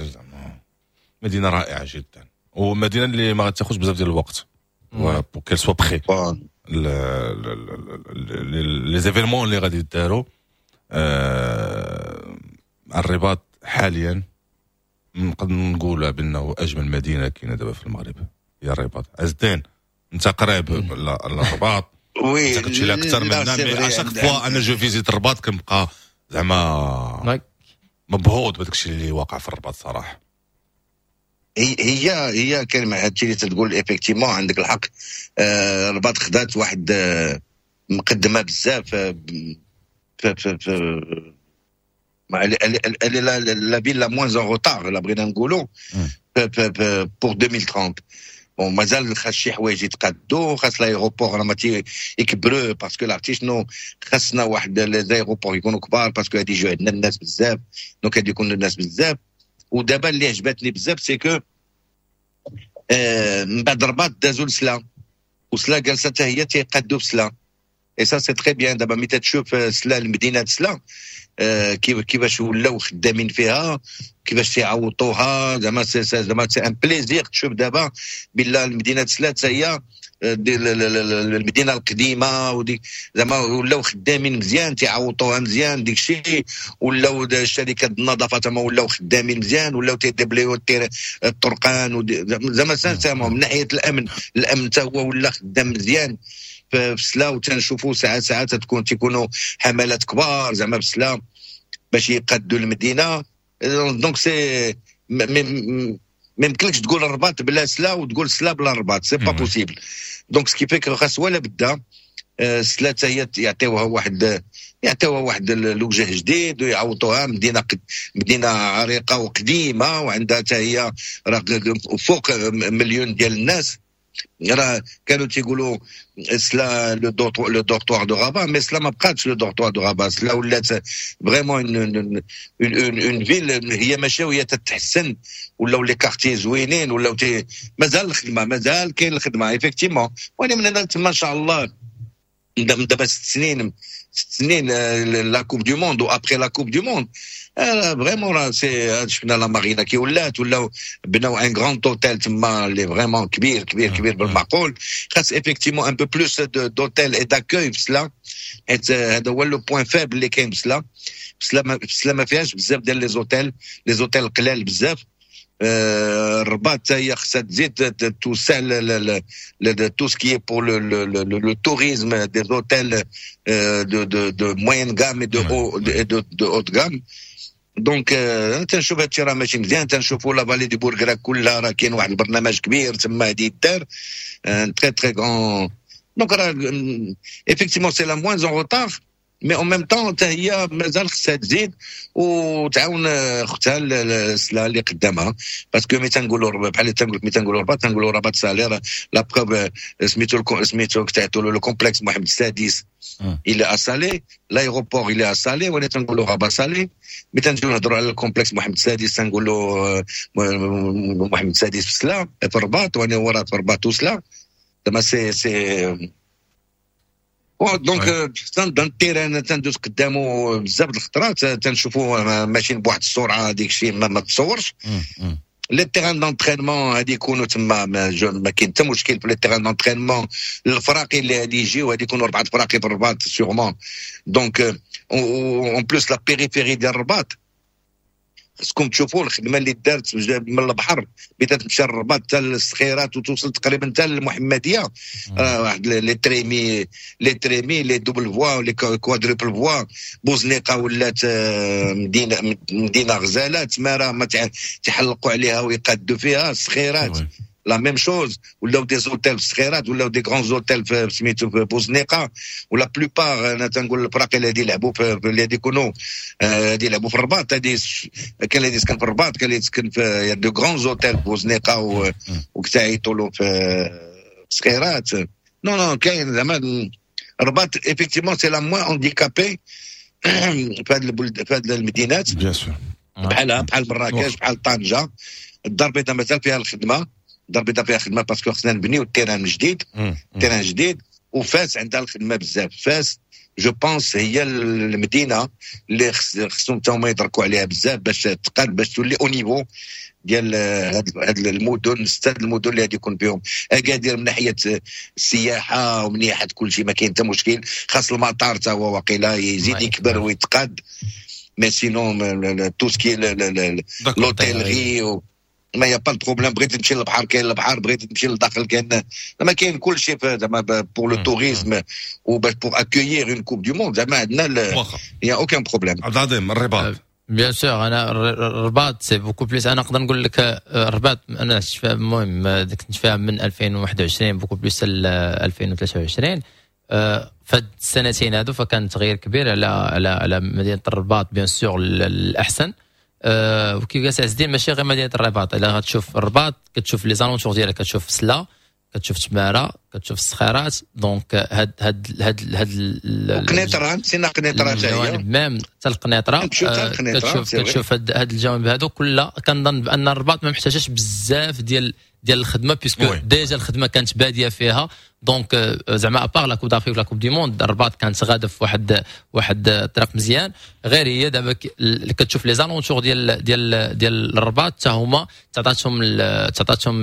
مدينة رائعة جدا، ومدينة اللي ما غتاخذش بزاف ديال الوقت وكيل سوا بخي لي زيفينمون اللي غادي يداروا. الرباط حاليا نقدر نقول بأنه أجمل مدينة كاينة دابا في المغرب هي الرباط. عز الدين أنت قريب للرباط وي كنتي لا أكثر منا، مي اشاك فوا أنا جو فيزيت الرباط كنبقى زعما مبهوض بداك الشيء اللي واقع في الرباط صراحة. هي هي كلمة هادشي اللي تقول إفكتيمون عندك الحق. آه الرباط خدات واحد آه مقدمة بزاف في في في elle est la, la ville la moins en retard, la بغينا نقولوا pour deux mille trente. بون مازال خاص شي حوايج يتقادوا، خاص لايروبور راه ماتي يكبروا باسكو العرفتي شنو خاصنا واحد لي زايروبور يكونوا كبار باسكو غادي يجيو عندنا الناس بزاف، دونك غادي يكونوا الناس بزاف. ودابا اللي عجبتني بزاف سي كو من بعد الرباط دازوا لسلا، وسلا جالسه حتى هي تيقادوا بسلا، اي سا سي تري بيان. دابا ملي تشوف سلا المدينه سلا كيف كيفاش ولاو خدامين فيها، كيفاش تيعوطوها، زعما زعما سي ان بليزير تشوف دابا بالله المدينه سلات هي المدينه القديمه، وديك زعما ولاو خدامين مزيان تيعوطوها مزيان ديك الشيء، ولاو شركات النظافه تما ولاو خدامين مزيان، ولاو تيدبليو الطرقان زعما سانسيرمون من ناحيه الامن الامن حتى هو ولا خدام مزيان في سلا. وتنشوفوا ساعات ساعات تكون تيكونوا حملات كبار زعما بسلا باش يقادوا المدينه. دونك سي ما يمكنلكش تقول الرباط بلا سلا وتقول سلا بلا الرباط، سي با بوسيبل. دونك سكي فيك خاص ولا بدا سلا هي يعطيوها واحد يعطيوها واحد الوجه جديد ويعوضوها مدينه مدينه عريقه وقديمه وعندها حتى هي فوق مليون ديال الناس. راه كانوا تيقولوا سلا لو دورتوار دو رابا، مي سلا ما بقاتش لو دورتوار دو رابا، سلا ولات فريمون اون اون فيل هي ماشي وهي تتحسن، ولاو لي كارتي زوينين، ولاو مازال الخدمه مازال كاين الخدمه ايفيكتيمون. وانا من هنا تما ان شاء الله دابا ست سنين ست سنين لا كوب دو موند وابخي لا كوب دو موند فريمون راه سي شفنا لا مارينا كي ولات، ولاو بناو ان غراند اوتيل تما اللي فريمون كبير كبير كبير بالمعقول. خاص افيكتيمون ان بو بلوس دوتيل اي داكوي بسلا، حيت هذا هو لو بوين فابل اللي كاين بسلا. بسلا ما بسلا ما فيهاش بزاف ديال لي زوتيل، لي زوتيل قلال بزاف. الرباط هي خصها تزيد توسع تو سكي بور لو توريزم دي زوتيل دو دو دو موين غام دو دو دو اوت غام. دونك تنشوف هادشي راه ماشي مزيان. تنشوفوا لا فالي دي بورغراك كلها راه كاين واحد البرنامج كبير تما غادي يدار تري تري غون. دونك راه ايفيكتيمون سي لا موان اون روتار مي اون ميم طون حتى هي مازال خصها تزيد وتعاون اختها السلا اللي قدامها. باسكو ملي تنقولوا بحال تنقول ملي تنقولوا رباط تنقولوا رباط سالير لا بروف سميتو سميتو تاعتو لو كومبلكس محمد السادس il est à Salé, l'aéroport il est à Salé, ولا تنقولوا رباط سالي. ملي تنجيو نهضروا على الكومبلكس محمد السادس تنقولوا محمد السادس في سلا في الرباط وانا ورا في الرباط وسلا. زعما سي سي دونك dans التيران تندوز قدامه بزاف د الخطرات تنشوفوا ماشيين بواحد السرعه هذيك الشيء ما, ما تصورش. لي تيران دونترينمون غادي يكونوا تما ما, ما كاين حتى مشكل في لي تيران دونترينمون. الفراقي اللي غادي يجيو غادي يكونوا اربعه فراقي في الرباط سيغمون. دونك اون بلوس لا بيريفيري ديال الرباط خصكم تشوفوا الخدمه اللي دارت من البحر بدات تمشى الرباط حتى للصخيرات وتوصل تقريبا حتى للمحمديه. واحد لي تريمي لي تريمي لي دوبل فوا ولي كوادروبل فوا. بوزنيقه ولات مدينه مدينه غزاله تما راه ما تحلقوا عليها ويقادوا فيها. الصخيرات لا ميم شوز ولاو دي زوتيل في الصخيرات ولاو دي غران زوتيل في سميتو في بوزنيقه. ولا بلوبار انا تنقول الفراقي اللي غادي يلعبوا في اللي غادي يكونوا غادي يلعبوا في الرباط هادي كاين اللي يسكن في الرباط كاين اللي يسكن في دي غران زوتيل بوزنيقه وكتايطولوا في الصخيرات. نو نو كاين زعما الرباط ايفيكتيمون سي لا موان هانديكابي في هاد في هاد المدينات بيان سور بحالها بحال مراكش بحال طنجه. الدار البيضاء مازال فيها الخدمه. الدار البيضاء فيها خدمه باسكو خصنا نبنيو التيران جديد تيران جديد. وفاس عندها الخدمه بزاف. فاس جو بونس هي المدينه اللي خصهم حتى هما يدركوا عليها بزاف باش تقاد باش تولي او نيفو ديال هاد المدن ستة المدن اللي غادي يكون فيهم اكادير من ناحيه السياحه ومن ناحيه كل شيء ما كاين حتى مشكل. خاص المطار حتى هو واقيلا يزيد يكبر ويتقاد. مي سينون تو سكي لوتيلري ما يا با البروبليم. بغيت تمشي للبحر كاين البحر بغيت تمشي للداخل كاين زعما كاين كل شيء زعما بور لو توريزم وباش بور اكويير اون كوب دو موند زعما عندنا يا اوكان بروبليم. عبد العظيم الرباط بيان سور انا الرباط سي بوكو بليس. انا نقدر نقول لك الرباط انا عشت فيها المهم كنت فيها من ألفين وواحد وعشرين بوكو بليس ل ألفين وثلاثة وعشرين. فهاد السنتين هادو فكان تغيير كبير على على على مدينه الرباط بيان سور الاحسن. أه وكي قال عزدين ماشي غير مدينه الرباط. الا غتشوف الرباط كتشوف لي زالونتور ديالها كتشوف سلا كتشوف تماره كتشوف الصخيرات. دونك هاد هاد هاد هاد قنيطره نسينا قنيطره حتى هي ميم حتى القنيطره كتشوف كتشوف هاد هاد الجوانب هادو كلها. كنظن بان الرباط ما محتاجاش بزاف ديال ديال الخدمه بيسكو ديجا الخدمه كانت باديه فيها. دونك زعما ابار لا كوب دافريك لا كوب دي موند الرباط كانت غاده في واحد واحد الطريق مزيان. غير هي دابا كتشوف لي زالونتور ديال ديال ديال الرباط حتى هما تعطاتهم تعطاتهم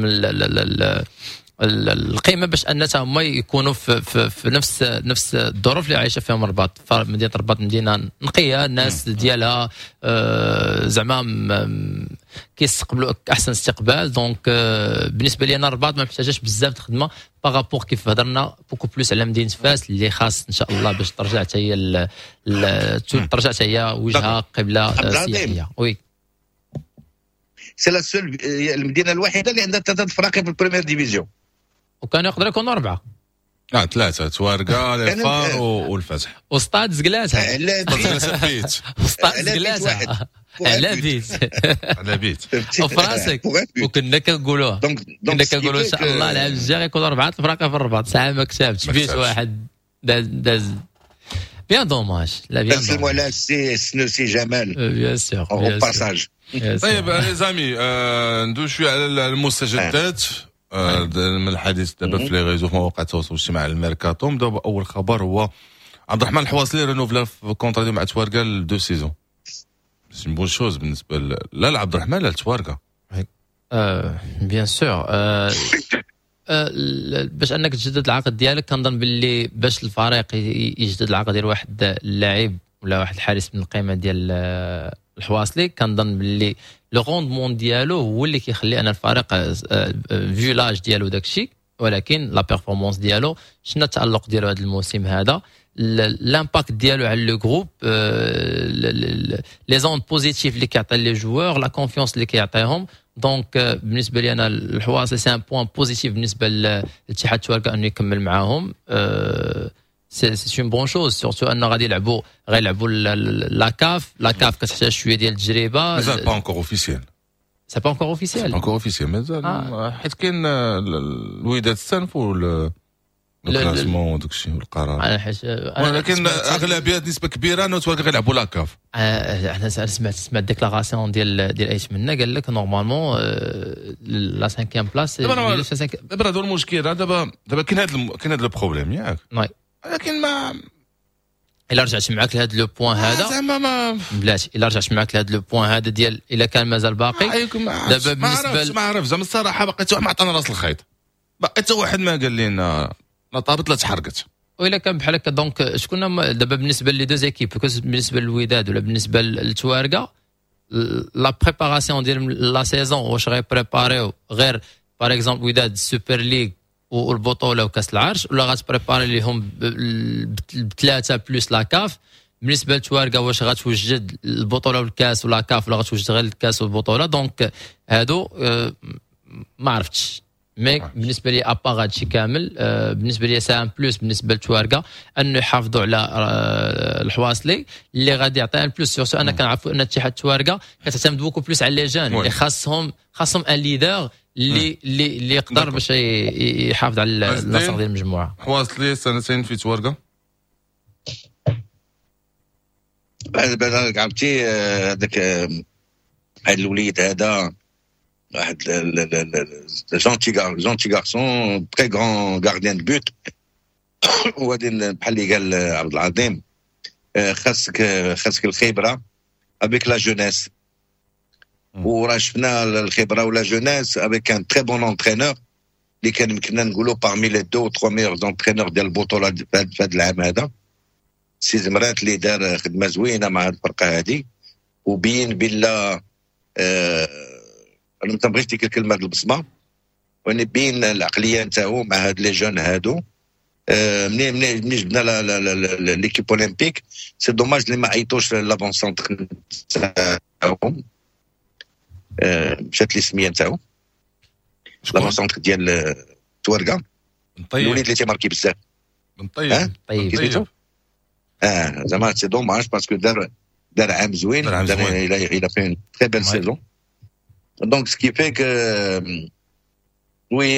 القيمه باش ان هما يكونوا في, في, في نفس نفس الظروف اللي عايشه فيهم الرباط. فمدينه الرباط مدينه نقيه الناس ديالها آه زعما كيستقبلوا احسن استقبال. دونك آه بالنسبه لي انا الرباط ما محتاجاش بزاف د الخدمه باغابور كيف هضرنا بوكو بلوس على مدينه فاس اللي خاص ان شاء الله باش ترجع حتى هي ترجع حتى هي وجهها قبله سياحيه. وي سي لا سول المدينه الوحيده اللي عندها ثلاثه فراقي في البريمير ديفيزيون. وكان يقدر يكونوا أربعة. اه ثلاثة توارقة الفار والفتح. وستاد زقلاتها. على بيت. وستاد زقلاتها. على بيت. على بيت. وفراسك وكنا كنقولوها. كنا كنقولوا إن شاء الله العام الجاي يكونوا أربعة فراقة في الرباط. ساعة ما كسبتش بيت واحد داز داز. بيان دوماج. لا بيان. نسلموا على السي سنوسي جمال. بيان سور. أو باساج. طيب لي زامي ندوي شوية على المستجدات. من الحديث دابا في لي ريزو في مواقع التواصل الاجتماعي على الميركاتو. دابا اول خبر هو عبد الرحمن الحواصلي رينوفلا في كونترا ديالو مع توارقه لدو سيزون. سي بون شوز بالنسبه ل... لا لعبد الرحمن لا توارقه. اه بيان سور آه آه باش انك تجدد العقد ديالك كنظن باللي باش الفريق يجدد العقد ديال واحد اللاعب ولا واحد الحارس من القيمه ديال الحواصلي كنظن باللي لو روندمون ديالو هو اللي كيخلي ان الفريق فيو لاج ديالو داكشي، ولكن لا بيرفورمانس ديالو شنو التالق ديالو هذا الموسم هذا، لامباكت ديالو على لو جروب، لي زون بوزيتيف اللي كيعطي لي جوور، لا كونفيونس اللي كيعطيهم. دونك بالنسبه لي انا الحواصل سي ان بوين بوزيتيف بالنسبه للاتحاد التوارقه انه يكمل معاهم. سي سي اون بون شوز، سورتو ان غادي يلعبوا غيلعبوا لا كاف لا كاف كتحتاج شويه ديال التجربه. مازال با انكور اوفيسيال، سي با انكور اوفيسيال انكور اوفيسيال مازال آه. حيت كاين الوداد استنفوا الكلاسمون وداك الشيء والقرار، ولكن اغلبيه نسبه كبيره انه توالك غيلعبوا لا كاف. انا سمعت سمعت ديكلاراسيون ديال ديال ايش منا قال لك نورمالمون لا سانكيام بلاس. دابا هذا المشكل، دابا دابا كاين هذا كاين هذا البروبليم ياك، ولكن ما الا رجعت معاك لهذا لو بوين هذا زعما ما بلاتي، الا رجعت معاك لهذا لو بوين هذا ديال الا كان مازال باقي دابا بالنسبه ما عرف زعما الصراحه باقي حتى واحد ما عطانا راس الخيط، باقي حتى واحد ما قال لنا لا طابت لا تحرقت. وإلا كان بحال هكا دونك شكون دابا بالنسبه لي دو زيكيب، بالنسبه للوداد ولا بالنسبه للتوارقه، لا بريباراسيون ديال لا سيزون واش غيبريباريو غير باغ اكزومبل وداد السوبر ليغ والبطوله وكاس العرش، ولا غتبريباري ليهم بثلاثه بلس لا كاف؟ بالنسبه للتوارقه واش غتوجد البطوله والكاس ولا كاف، ولا غتوجد غير الكاس والبطوله؟ دونك هادو ما عرفتش. مي بالنسبه لي ابار هادشي كامل، بالنسبه لي سا ان بلوس بالنسبه للتوارقه انه يحافظوا على الحواصلي اللي غادي يعطيها البلوس، سورتو انا كنعرفوا ان اتحاد التوارقه كتعتمد بوكو بلوس على لي جون اللي خاصهم خاصهم ان ليدر اللي اللي اللي يقدر باش يحافظ على النصر ديال المجموعه. حواصلي سنتين في توارقه بعد بعد عرفتي هذاك هذا الوليد هذا واحد جونتي جونتي غارسون تري غران غارديان دو بوت، وغادي بحال اللي قال عبد العظيم خاصك خاصك الخبره افيك لا جونيس، وراه شفنا الخبره ولا جونيس افيك ان تري بون انترينور اللي كان يمكننا نقولوا بارمي لي دو تخوا ميور انترينور ديال البطوله في هذا العام هذا. سي زمرات اللي دار خدمه زوينه مع الفرقه هذه، وبين بلا آه انا ما تنبغيش ديك الكلمه ديال البصمه، واني بين العقليه نتاعو مع هاد لي جون هادو. منين منين منين جبنا ليكيب اولمبيك سي دوماج اللي ما عيطوش لافون سونتر نتاعهم، مشات لي السميه نتاعو لافون سونتر ديال توارقه، الوليد اللي تيماركي بزاف من طيب طيب اه زعما سي دوماج باسكو دار دار عام زوين، دار الى فين تري بيل سيزون. Donc, ce qui fait que, euh, oui,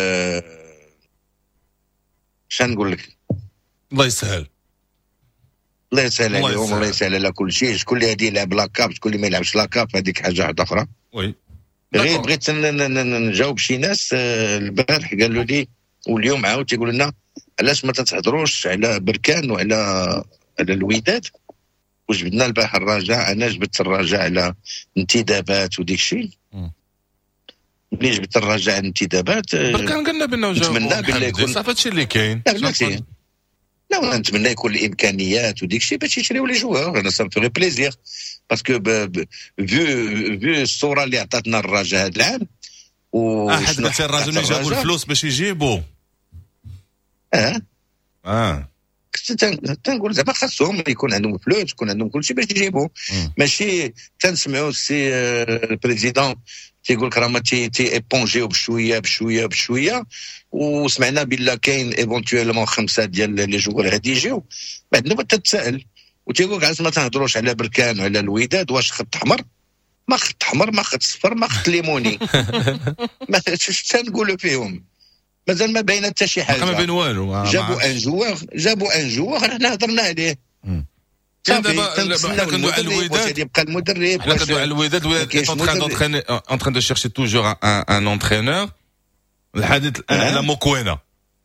شنو نقول لك؟ الله يسهل الله يسهل عليهم، الله يسهل على كل شيء. شكون اللي غادي يلعب لاكاب، شكون اللي ما يلعبش لاكاب، هذيك حاجه واحده اخرى. وي غير بغيت نجاوب شي ناس البارح قالوا لي واليوم عاود تيقولوا لنا علاش ما تتهضروش على بركان وعلى على الوداد، وجبدنا البارح الرجاء. انا جبت الرجاء على انتدابات وديك الشيء. ملي جبت الرجاء الانتدابات بركان قلنا بانه نتمنى بالله يكون صافي هادشي اللي كاين. لا لا نتمنى يكون الامكانيات وديك الشيء باش يشريو لي جوار. انا سا فيغي بليزير باسكو فيو فيو الصوره اللي عطاتنا الرجاء هذا العام و احد قلت الرجاء اللي جابوا الفلوس باش يجيبوا اه اه تنقول زعما خاصهم يكون عندهم فلوس، يكون عندهم كل شيء باش يجيبوا. ماشي تنسمعوا السي البريزيدون تيقول لك راه ما تي تي ايبونجيو بشويه بشويه بشويه، وسمعنا بلا كاين ايفونتويلمون خمسه ديال لي جوار غادي يجيو. بعد نبدا تتسائل وتيقول لك علاش ما تهضروش على بركان وعلى الوداد؟ واش خط احمر؟ ما خط احمر، ما خط صفر، ما خط ليموني. ما تنقولوا فيهم مازال ما باينه حتى شي حاجه، ما بين والو. جابوا ان جوار جابوا ان جوار حنا هضرنا عليه. كان دابا حنا كندويو على الوداد، يبقى المدرب. حنا كندويو على الوداد. الوداد اون تران دو شيرشي توجور ان انترينور. الحديث على موكوينا.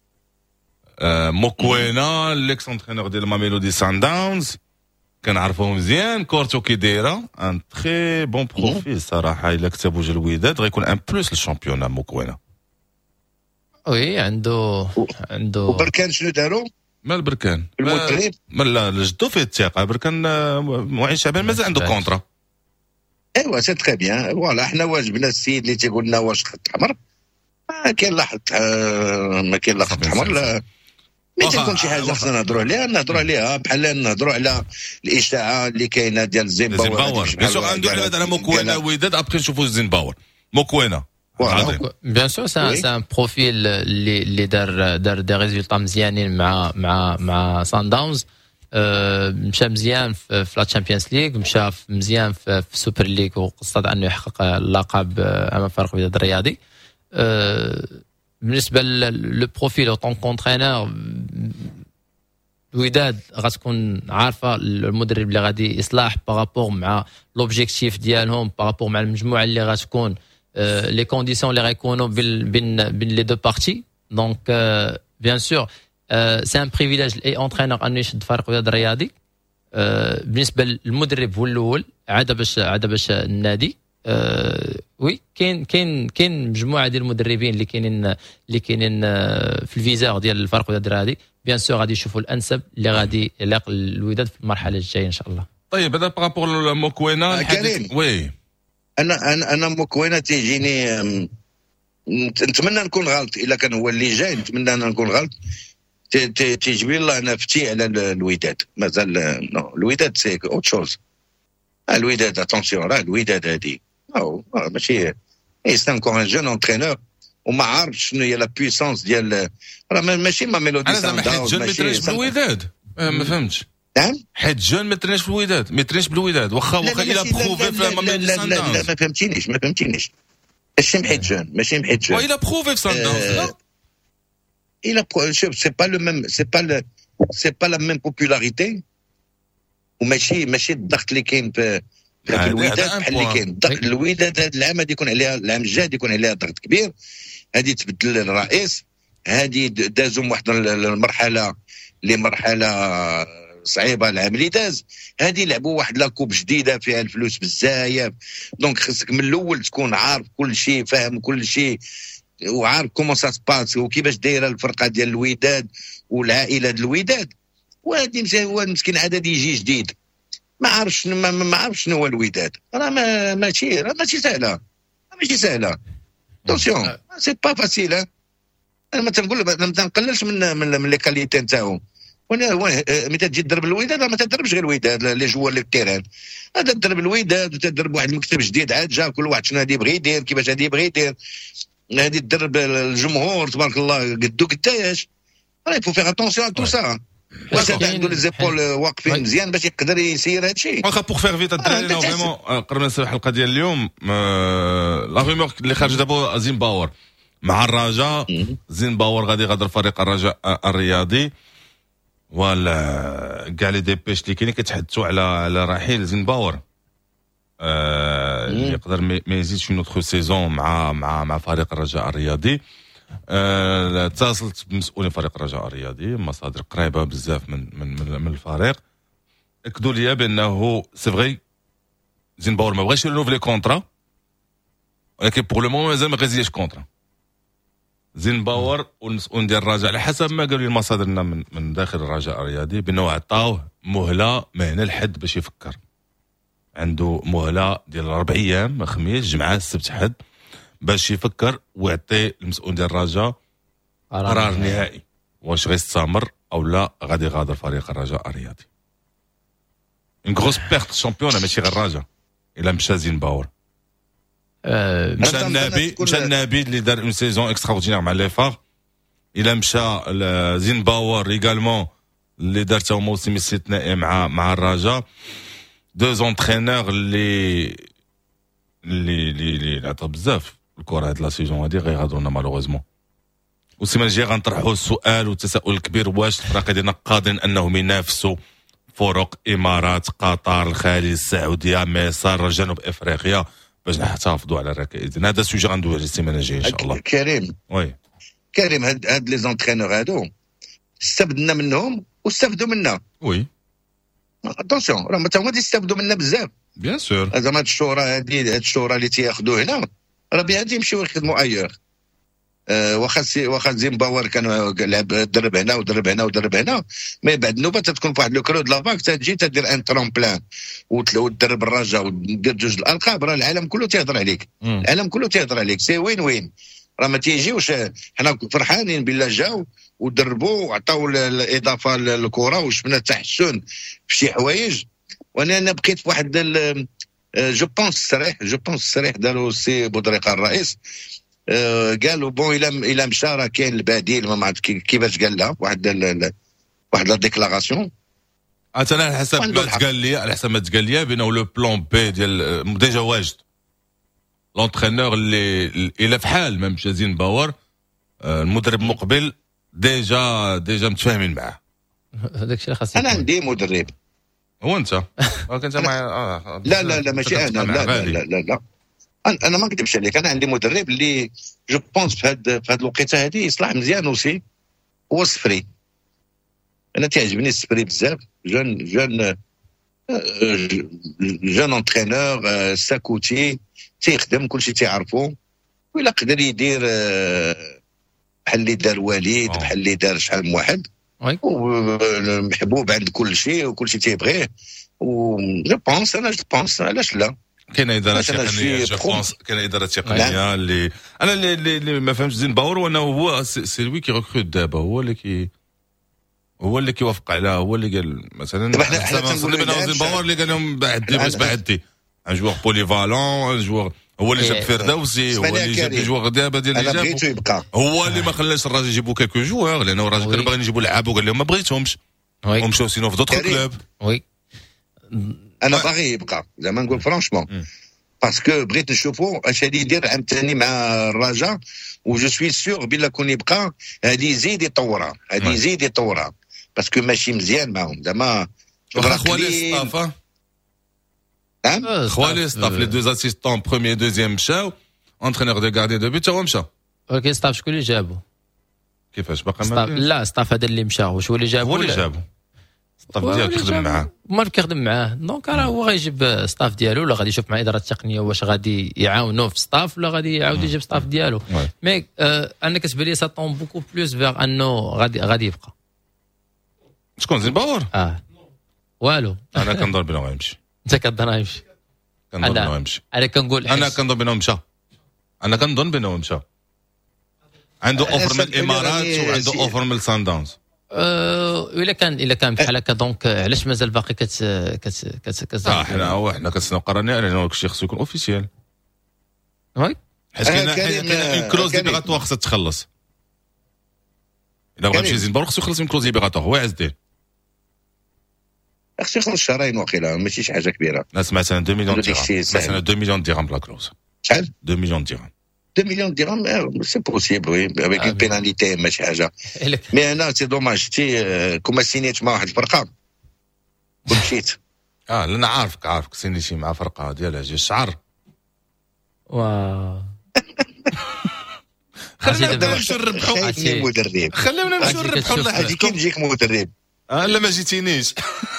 موكوينا ليكس انترينور ديال ماميلودي سان داونز كنعرفوه مزيان. كورتو كي دايره ان تري بون بروفيل صراحه. الا كتبوا جا الوداد غيكون ان بلوس للشامبيون موكوينا. وي عنده عنده وبركان شنو داروا؟ ما البركان المدرب ما لا جدو فيه الثقه. بركان معين شعبان مازال عنده كونطرا. ايوا سي تري بيان. فوالا حنا واجبنا السيد اللي تيقول لنا واش خط احمر، ما كاين لا خط ما كاين لا خط احمر. لا ملي تكون شي حاجه خصنا نهضروا عليها نهضروا عليها بحال نهضروا على الاشاعه اللي كاينه ديال زيمباور. بيان سور عنده على موكوينا وداد ابخي نشوفوا زيمباور موكوينا. بيان سور سي سي ان بروفيل اللي اللي دار دار دي ريزولطا مزيانين مع مع مع سان داونز. مشى مزيان في لا تشامبيونز ليغ، مشى مزيان في السوبر ليغ واستطاع انه يحقق اللقب امام فريق الوداد الرياضي. بالنسبه لو بروفيل او طون كونترينور الوداد غتكون عارفه المدرب اللي غادي يصلح بارابور مع لوبجيكتيف ديالهم، بارابور مع المجموعه اللي غتكون لي كونديسيون اللي غيكونوا بين بين لي دو بارتي. دونك بيان سور سي ان بريفيليج لاي اونترينور انه يشد فريق الوداد الرياضي. بالنسبه للمدرب هو الاول عاد باش عاد باش النادي. وي كاين كاين كاين مجموعه ديال المدربين اللي كاينين اللي كاينين في الفيزار ديال الفريق الوداد الرياضي. بيان سور غادي يشوفوا الانسب اللي غادي يليق الوداد في المرحله الجايه ان شاء الله. طيب هذا بارابور موكوينا كريم. وي انا انا انا موكوينا تيجيني نتمنى نكون غلط. الا كان هو اللي جاي نتمنى انا نكون غلط. تيجبر الله انا فتي على الوداد مازال نو. الوداد سي اوت شوز. الوداد اتونسيون راه الوداد هادي او ماشي اي سي انكور ان جون اونترينور وما عارفش شنو هي لا بويسونس ديال راه ماشي ما ميلودي سان داونز. انا حيت جون ما ترينش بالوداد ما فهمتش. نعم حيت جون ما ترينش بالوداد ما ترينش بالوداد واخا واخا الى بروفي في ما ميلودي سان داونز. لا ما فهمتينيش ما فهمتينيش ماشي محيت جون ماشي محيت جون والى بروفي في سان داونز. il a c'est pas le même c'est pas le c'est pas la même popularité وماشي ماشي الضغط اللي كاين في في الوداد بحال اللي كاين الضغط. الوداد هذا العام غادي يكون عليها العام الجاي غادي يكون عليها ضغط كبير. هذه تبدل الرئيس، هذه دازوا واحد المرحله اللي مرحله صعيبه العام اللي داز. هذه لعبوا واحد لاكوب جديده فيها الفلوس بزاف. دونك خصك من الاول تكون عارف كل شيء فاهم كل شيء وعارف كومون سا سباس وكيفاش دايره الفرقه ديال الوداد والعائله ديال الوداد. وهادي هو مسكين عدد يجي جديد ما عارفش ما, ما عارفش شنو هو الوداد. راه ما ماشي راه ماشي سهله ماشي سهله. اتونسيون سي با فاسيل. انا ما تنقول ما تنقللش من من, من لي كاليتي نتاعهم. وانا ملي تجي تضرب الوداد ما تضربش غير الوداد لي جوار لي تيران. هذا تضرب الوداد وتضرب واحد المكتب جديد عاد جا كل واحد شنو غادي يبغي يدير كيفاش غادي يبغي يدير. هادي تدرب الجمهور تبارك الله قدو قداش. راه يفو فيغ اتونسيون على تو سا. واش عنده لي زيبول واقفين مزيان باش يقدر يسير هادشي. واخا بوغ فيغ فيت الدراري فريمون قبل ما نسالوا الحلقه ديال اليوم لا ريمور اللي خارج دابا زيمباور مع الرجاء. زيمباور غادي يغادر فريق الرجاء الرياضي ولا كاع لي ديبيش اللي كاينين كيتحدثوا على على رحيل زيمباور. اللي يقدر ما يزيدش نوتخ سيزون مع مع مع فريق الرجاء الرياضي. أه اتصلت بمسؤولين فريق الرجاء الرياضي مصادر قريبه بزاف من من من الفريق اكدوا لي بانه سي فغي زيمباور ما بغاش يرينوفلي كونترا ولكن بور لو مومون مازال ما غيزياش كونترا. زيمباور والمسؤول ديال الرجاء على حسب ما قالوا لي مصادرنا من من داخل الرجاء الرياضي بانه عطاوه مهله من هنا لحد باش يفكر. عنده مهله ديال اربع ايام خميس جمعه السبت حد باش يفكر ويعطي المسؤول ديال الرجاء قرار نهائي واش غيستمر او لا غادي يغادر فريق الرجاء الرياضي. اون غروس بيرت شامبيون ماشي غير الرجاء الا مشى زيمباور. مشى النبي مشى النبي اللي دار اون سيزون اكستراوردينير مع ليفار. الا مشى زيمباور ايغالمون اللي دار تا موسم استثنائي مع مع الرجاء. دو زونترينور اللي اللي اللي اللي عطاو بزاف الكره هاد لا سيزون هادي غيغادرونا مالوغوزمون. والسيمانه الجايه غنطرحوا السؤال والتساؤل الكبير واش الفرق ديالنا قادرين انهم ينافسوا فرق امارات قطر الخليج السعوديه مصر جنوب افريقيا باش نحتفظوا على الركائز. هذا السوجي غندوي على السيمانه الجايه ان شاء الله. كريم وي كريم هاد هاد لي زونترينور هادو استفدنا منهم واستفدوا منا. وي اتونسيون راه تا هما تيستافدوا منا بزاف بيان سور. زعما هاد الشهره هادي هاد الشهره اللي تياخذوا هنا راه بها يمشيو يخدموا ايور. واخا سي واخا زيمباور كان لعب درب هنا ودرب هنا ودرب هنا، مي بعد النوبه تتكون فواحد لو كرو د لافاك تجي تدير ان ترومبلان وتدرب الرجاء ودير جوج الالقاب، راه العالم كله تيهضر عليك، العالم كله تيهضر عليك، سي وين وين راه ما تيجيوش. حنا فرحانين بالله جاو ودربوا وعطاو الاضافه للكره وشفنا تحسن في شي حوايج. وانا انا بقيت في واحد جو بونس صريح جو بونس صريح داروا سي بودريقه الرئيس، قالوا بون الى الى مشى راه كاين البديل، ما عرفت كيفاش قال لها واحد ال واحد لا ديكلاراسيون. انا على حسب ما تقال لي على حسب ما تقال لي بانه لو بلان بي ديال ديجا واجد لونترينور اللي الى في حال ما مشى زين باور، المدرب مقبل ديجا ديجا متفاهمين معاه. هذاك الشيء خاص. انا عندي مدرب. هو انت كنت مع آه لا لا لا ماشي انا، لا لا لا لا, لا. انا ما نكذبش عليك، انا عندي مدرب اللي جو بونس في هاد في هاد الوقيته هذه يصلح مزيان اوسي، هو السفري. انا تعجبني السفري بزاف، جون جون جون انترينور ساكوتي تيخدم كلشي تيعرفو، وإلا قدر يدير بحال اللي دار وليد بحال اللي دار شحال من واحد محبوب عند كل شيء وكل شيء تيبغيه، و جو بونس انا جو بونس علاش لا. كاين اداره تقنيه جو بونس كاين اداره تقنيه اللي انا اللي, اللي ما فهمتش زين باور، وانه هو سي لوي كي ريكروت دابا، هو اللي كي هو اللي كيوافق عليها، هو اللي قال مثلا حنا تنقولوا زين باور اللي قال لهم بعدي بس بعدي ان جوار بوليفالون، ان جوار هو اللي جاب فردوسي، هو اللي جاب جوار دابا ديال اللي جاب، بغيتو يبقى هو اللي ما خلاش الراجل يجيبوا كيلكو جوار، لانه الراجل كان باغي يجيبوا لعاب وقال لهم ما بغيتهمش ومشاو سينو في دوطخ كلوب. وي انا باغي يبقى زعما نقول فرانشمون، باسكو بغيت نشوفو اش غادي يدير عام ثاني مع الرجاء، وجو سوي سيغ بلا كون يبقى غادي يزيد يطورها، غادي يزيد يطورها، باسكو ماشي مزيان معاهم زعما. خوالي ستاف نعم خوالي ستاف لي دو اسيستون بروميير دوزيام مشاو، انترينور دو غاردي دو بيت هو مشى. ولكن ستاف شكون اللي جابو؟ كيفاش باقي ما لا ستاف هذا اللي مشى واش هو اللي جابو؟ هو اللي جابو ستاف ديالو كيخدم معاه، ما كيخدم معاه، دونك راه هو غيجيب ستاف ديالو، ولا غادي يشوف مع اداره التقنيه واش غادي يعاونوه في ستاف ولا غادي يعاود يجيب ستاف ديالو. مي آه انا كتبان لي سا طون بوكو بلوس فيغ انه غادي غادي يبقى. شكون زين باور؟ اه والو انا كنظن بانه غيمشي. انت كنظن غيمشي؟ كنظن بانه غيمشي. انا كنقول انا كنظن بانه مشى، انا كنظن بانه مشى، عنده اوفر من الامارات وعنده اوفر من السانداونز. أه الا كان الا كان بحال هكا، دونك علاش مازال باقي كت كت كت كت اه حنا هو حنا كنستناو قرارنا لانه داكشي خصو يكون اوفيسيال. وي حيت كاين كاين اون كلوز ليبيغاتوار خصها تخلص. الا بغا يمشي زين باور خصو يخلص من كلوز ليبيغاتوار. هو عز الدين خصو يخلص شهرين واقيلا، ماشي شي حاجه كبيره. لا سمعت انا اثنين مليون درهم، سمعت انا اثنين مليون درهم بلا كلوز. شحال؟ اثنين مليون درهم. اثنين مليون درهم سي بوسيبل وي افيك اون بيناليتي ماشي حاجه. مي انا سي دوماج تي كوما سينيت مع واحد الفرقه ومشيت. اه انا عارفك عارفك سينيتي مع فرقه ديالها جي الشعر. واو خلينا نمشيو نربحوا مدرب، خلينا نمشيو نربحوا الله هذه كي نجيك مدرب. اه لا ما جيتينيش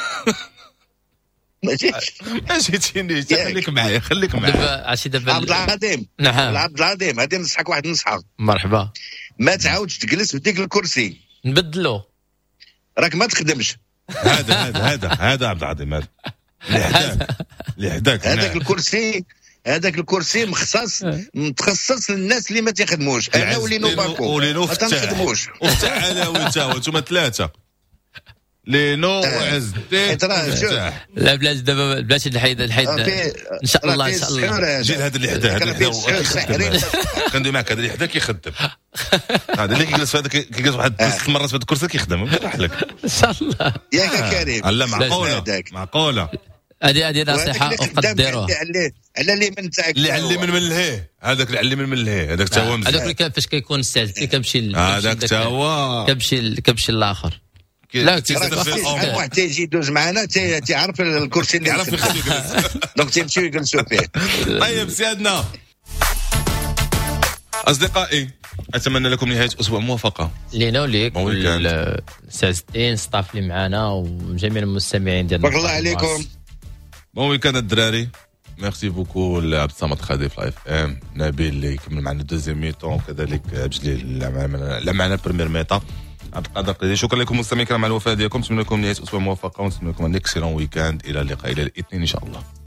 ما جيتش ما جيتينيش، خليك معايا خليك معايا. دابا عرفتي دابا عبد العظيم، نعم عبد العظيم غادي نصحك واحد النصحه. مرحبا. ما تعاودش تجلس في ديك الكرسي، نبدلو راك ما تخدمش. هذا هذا هذا هذا عبد العظيم، هذا اللي حداك اللي حداك هذاك الكرسي هذاك الكرسي مخصص متخصص للناس اللي ما تيخدموش. انا ولينو باكو ما تنخدموش، وفتح علوي تا هو انتوما ثلاثه لينو وعز الدين. لا بلاش دابا بلاش الحيد الحيد ان شاء الله ان شاء الله. جيل هذا اللي حدا هذا كندوي معك، هذا اللي حدا كيخدم، هذا اللي كيجلس هذا كيجلس واحد ثلاث مرات في هذا الكرسي كيخدم. راح لك ان شاء الله ياك كريم. لا معقوله معقوله. هذه هذه نصيحه وقدروها على اللي من تاعك اللي علم من ملهيه، هذاك اللي علم من ملهيه هذاك تا هو مزيان. هذاك اللي فاش كيكون السعد كيمشي هذاك تا هو كيمشي كيمشي الاخر. لا واحد تيجي يدوز معنا تيعرف الكرسي اللي يعرف يخلي دونك تيمشيو يجلسوا فيه. طيب سيادنا اصدقائي، اتمنى لكم نهايه اسبوع موفقه لينا وليك والسعدين ستاف اللي معنا وجميع المستمعين ديالنا. بارك الله عليكم. بون ويكاند الدراري. ميرسي بوكو لعبد الصمد خادي في لايف ام، نبيل اللي يكمل معنا دوزيام ميطون، وكذلك بجليل اللي معنا بريمير ميطا. عبد القادر قدير، شكرا لكم مستمعينا الكرام على الوفاء ديالكم، نتمنى لكم نهايه اسبوع موفقه ونتمنى لكم ان اكسيلون ويكاند. الى اللقاء الى الاثنين ان شاء الله.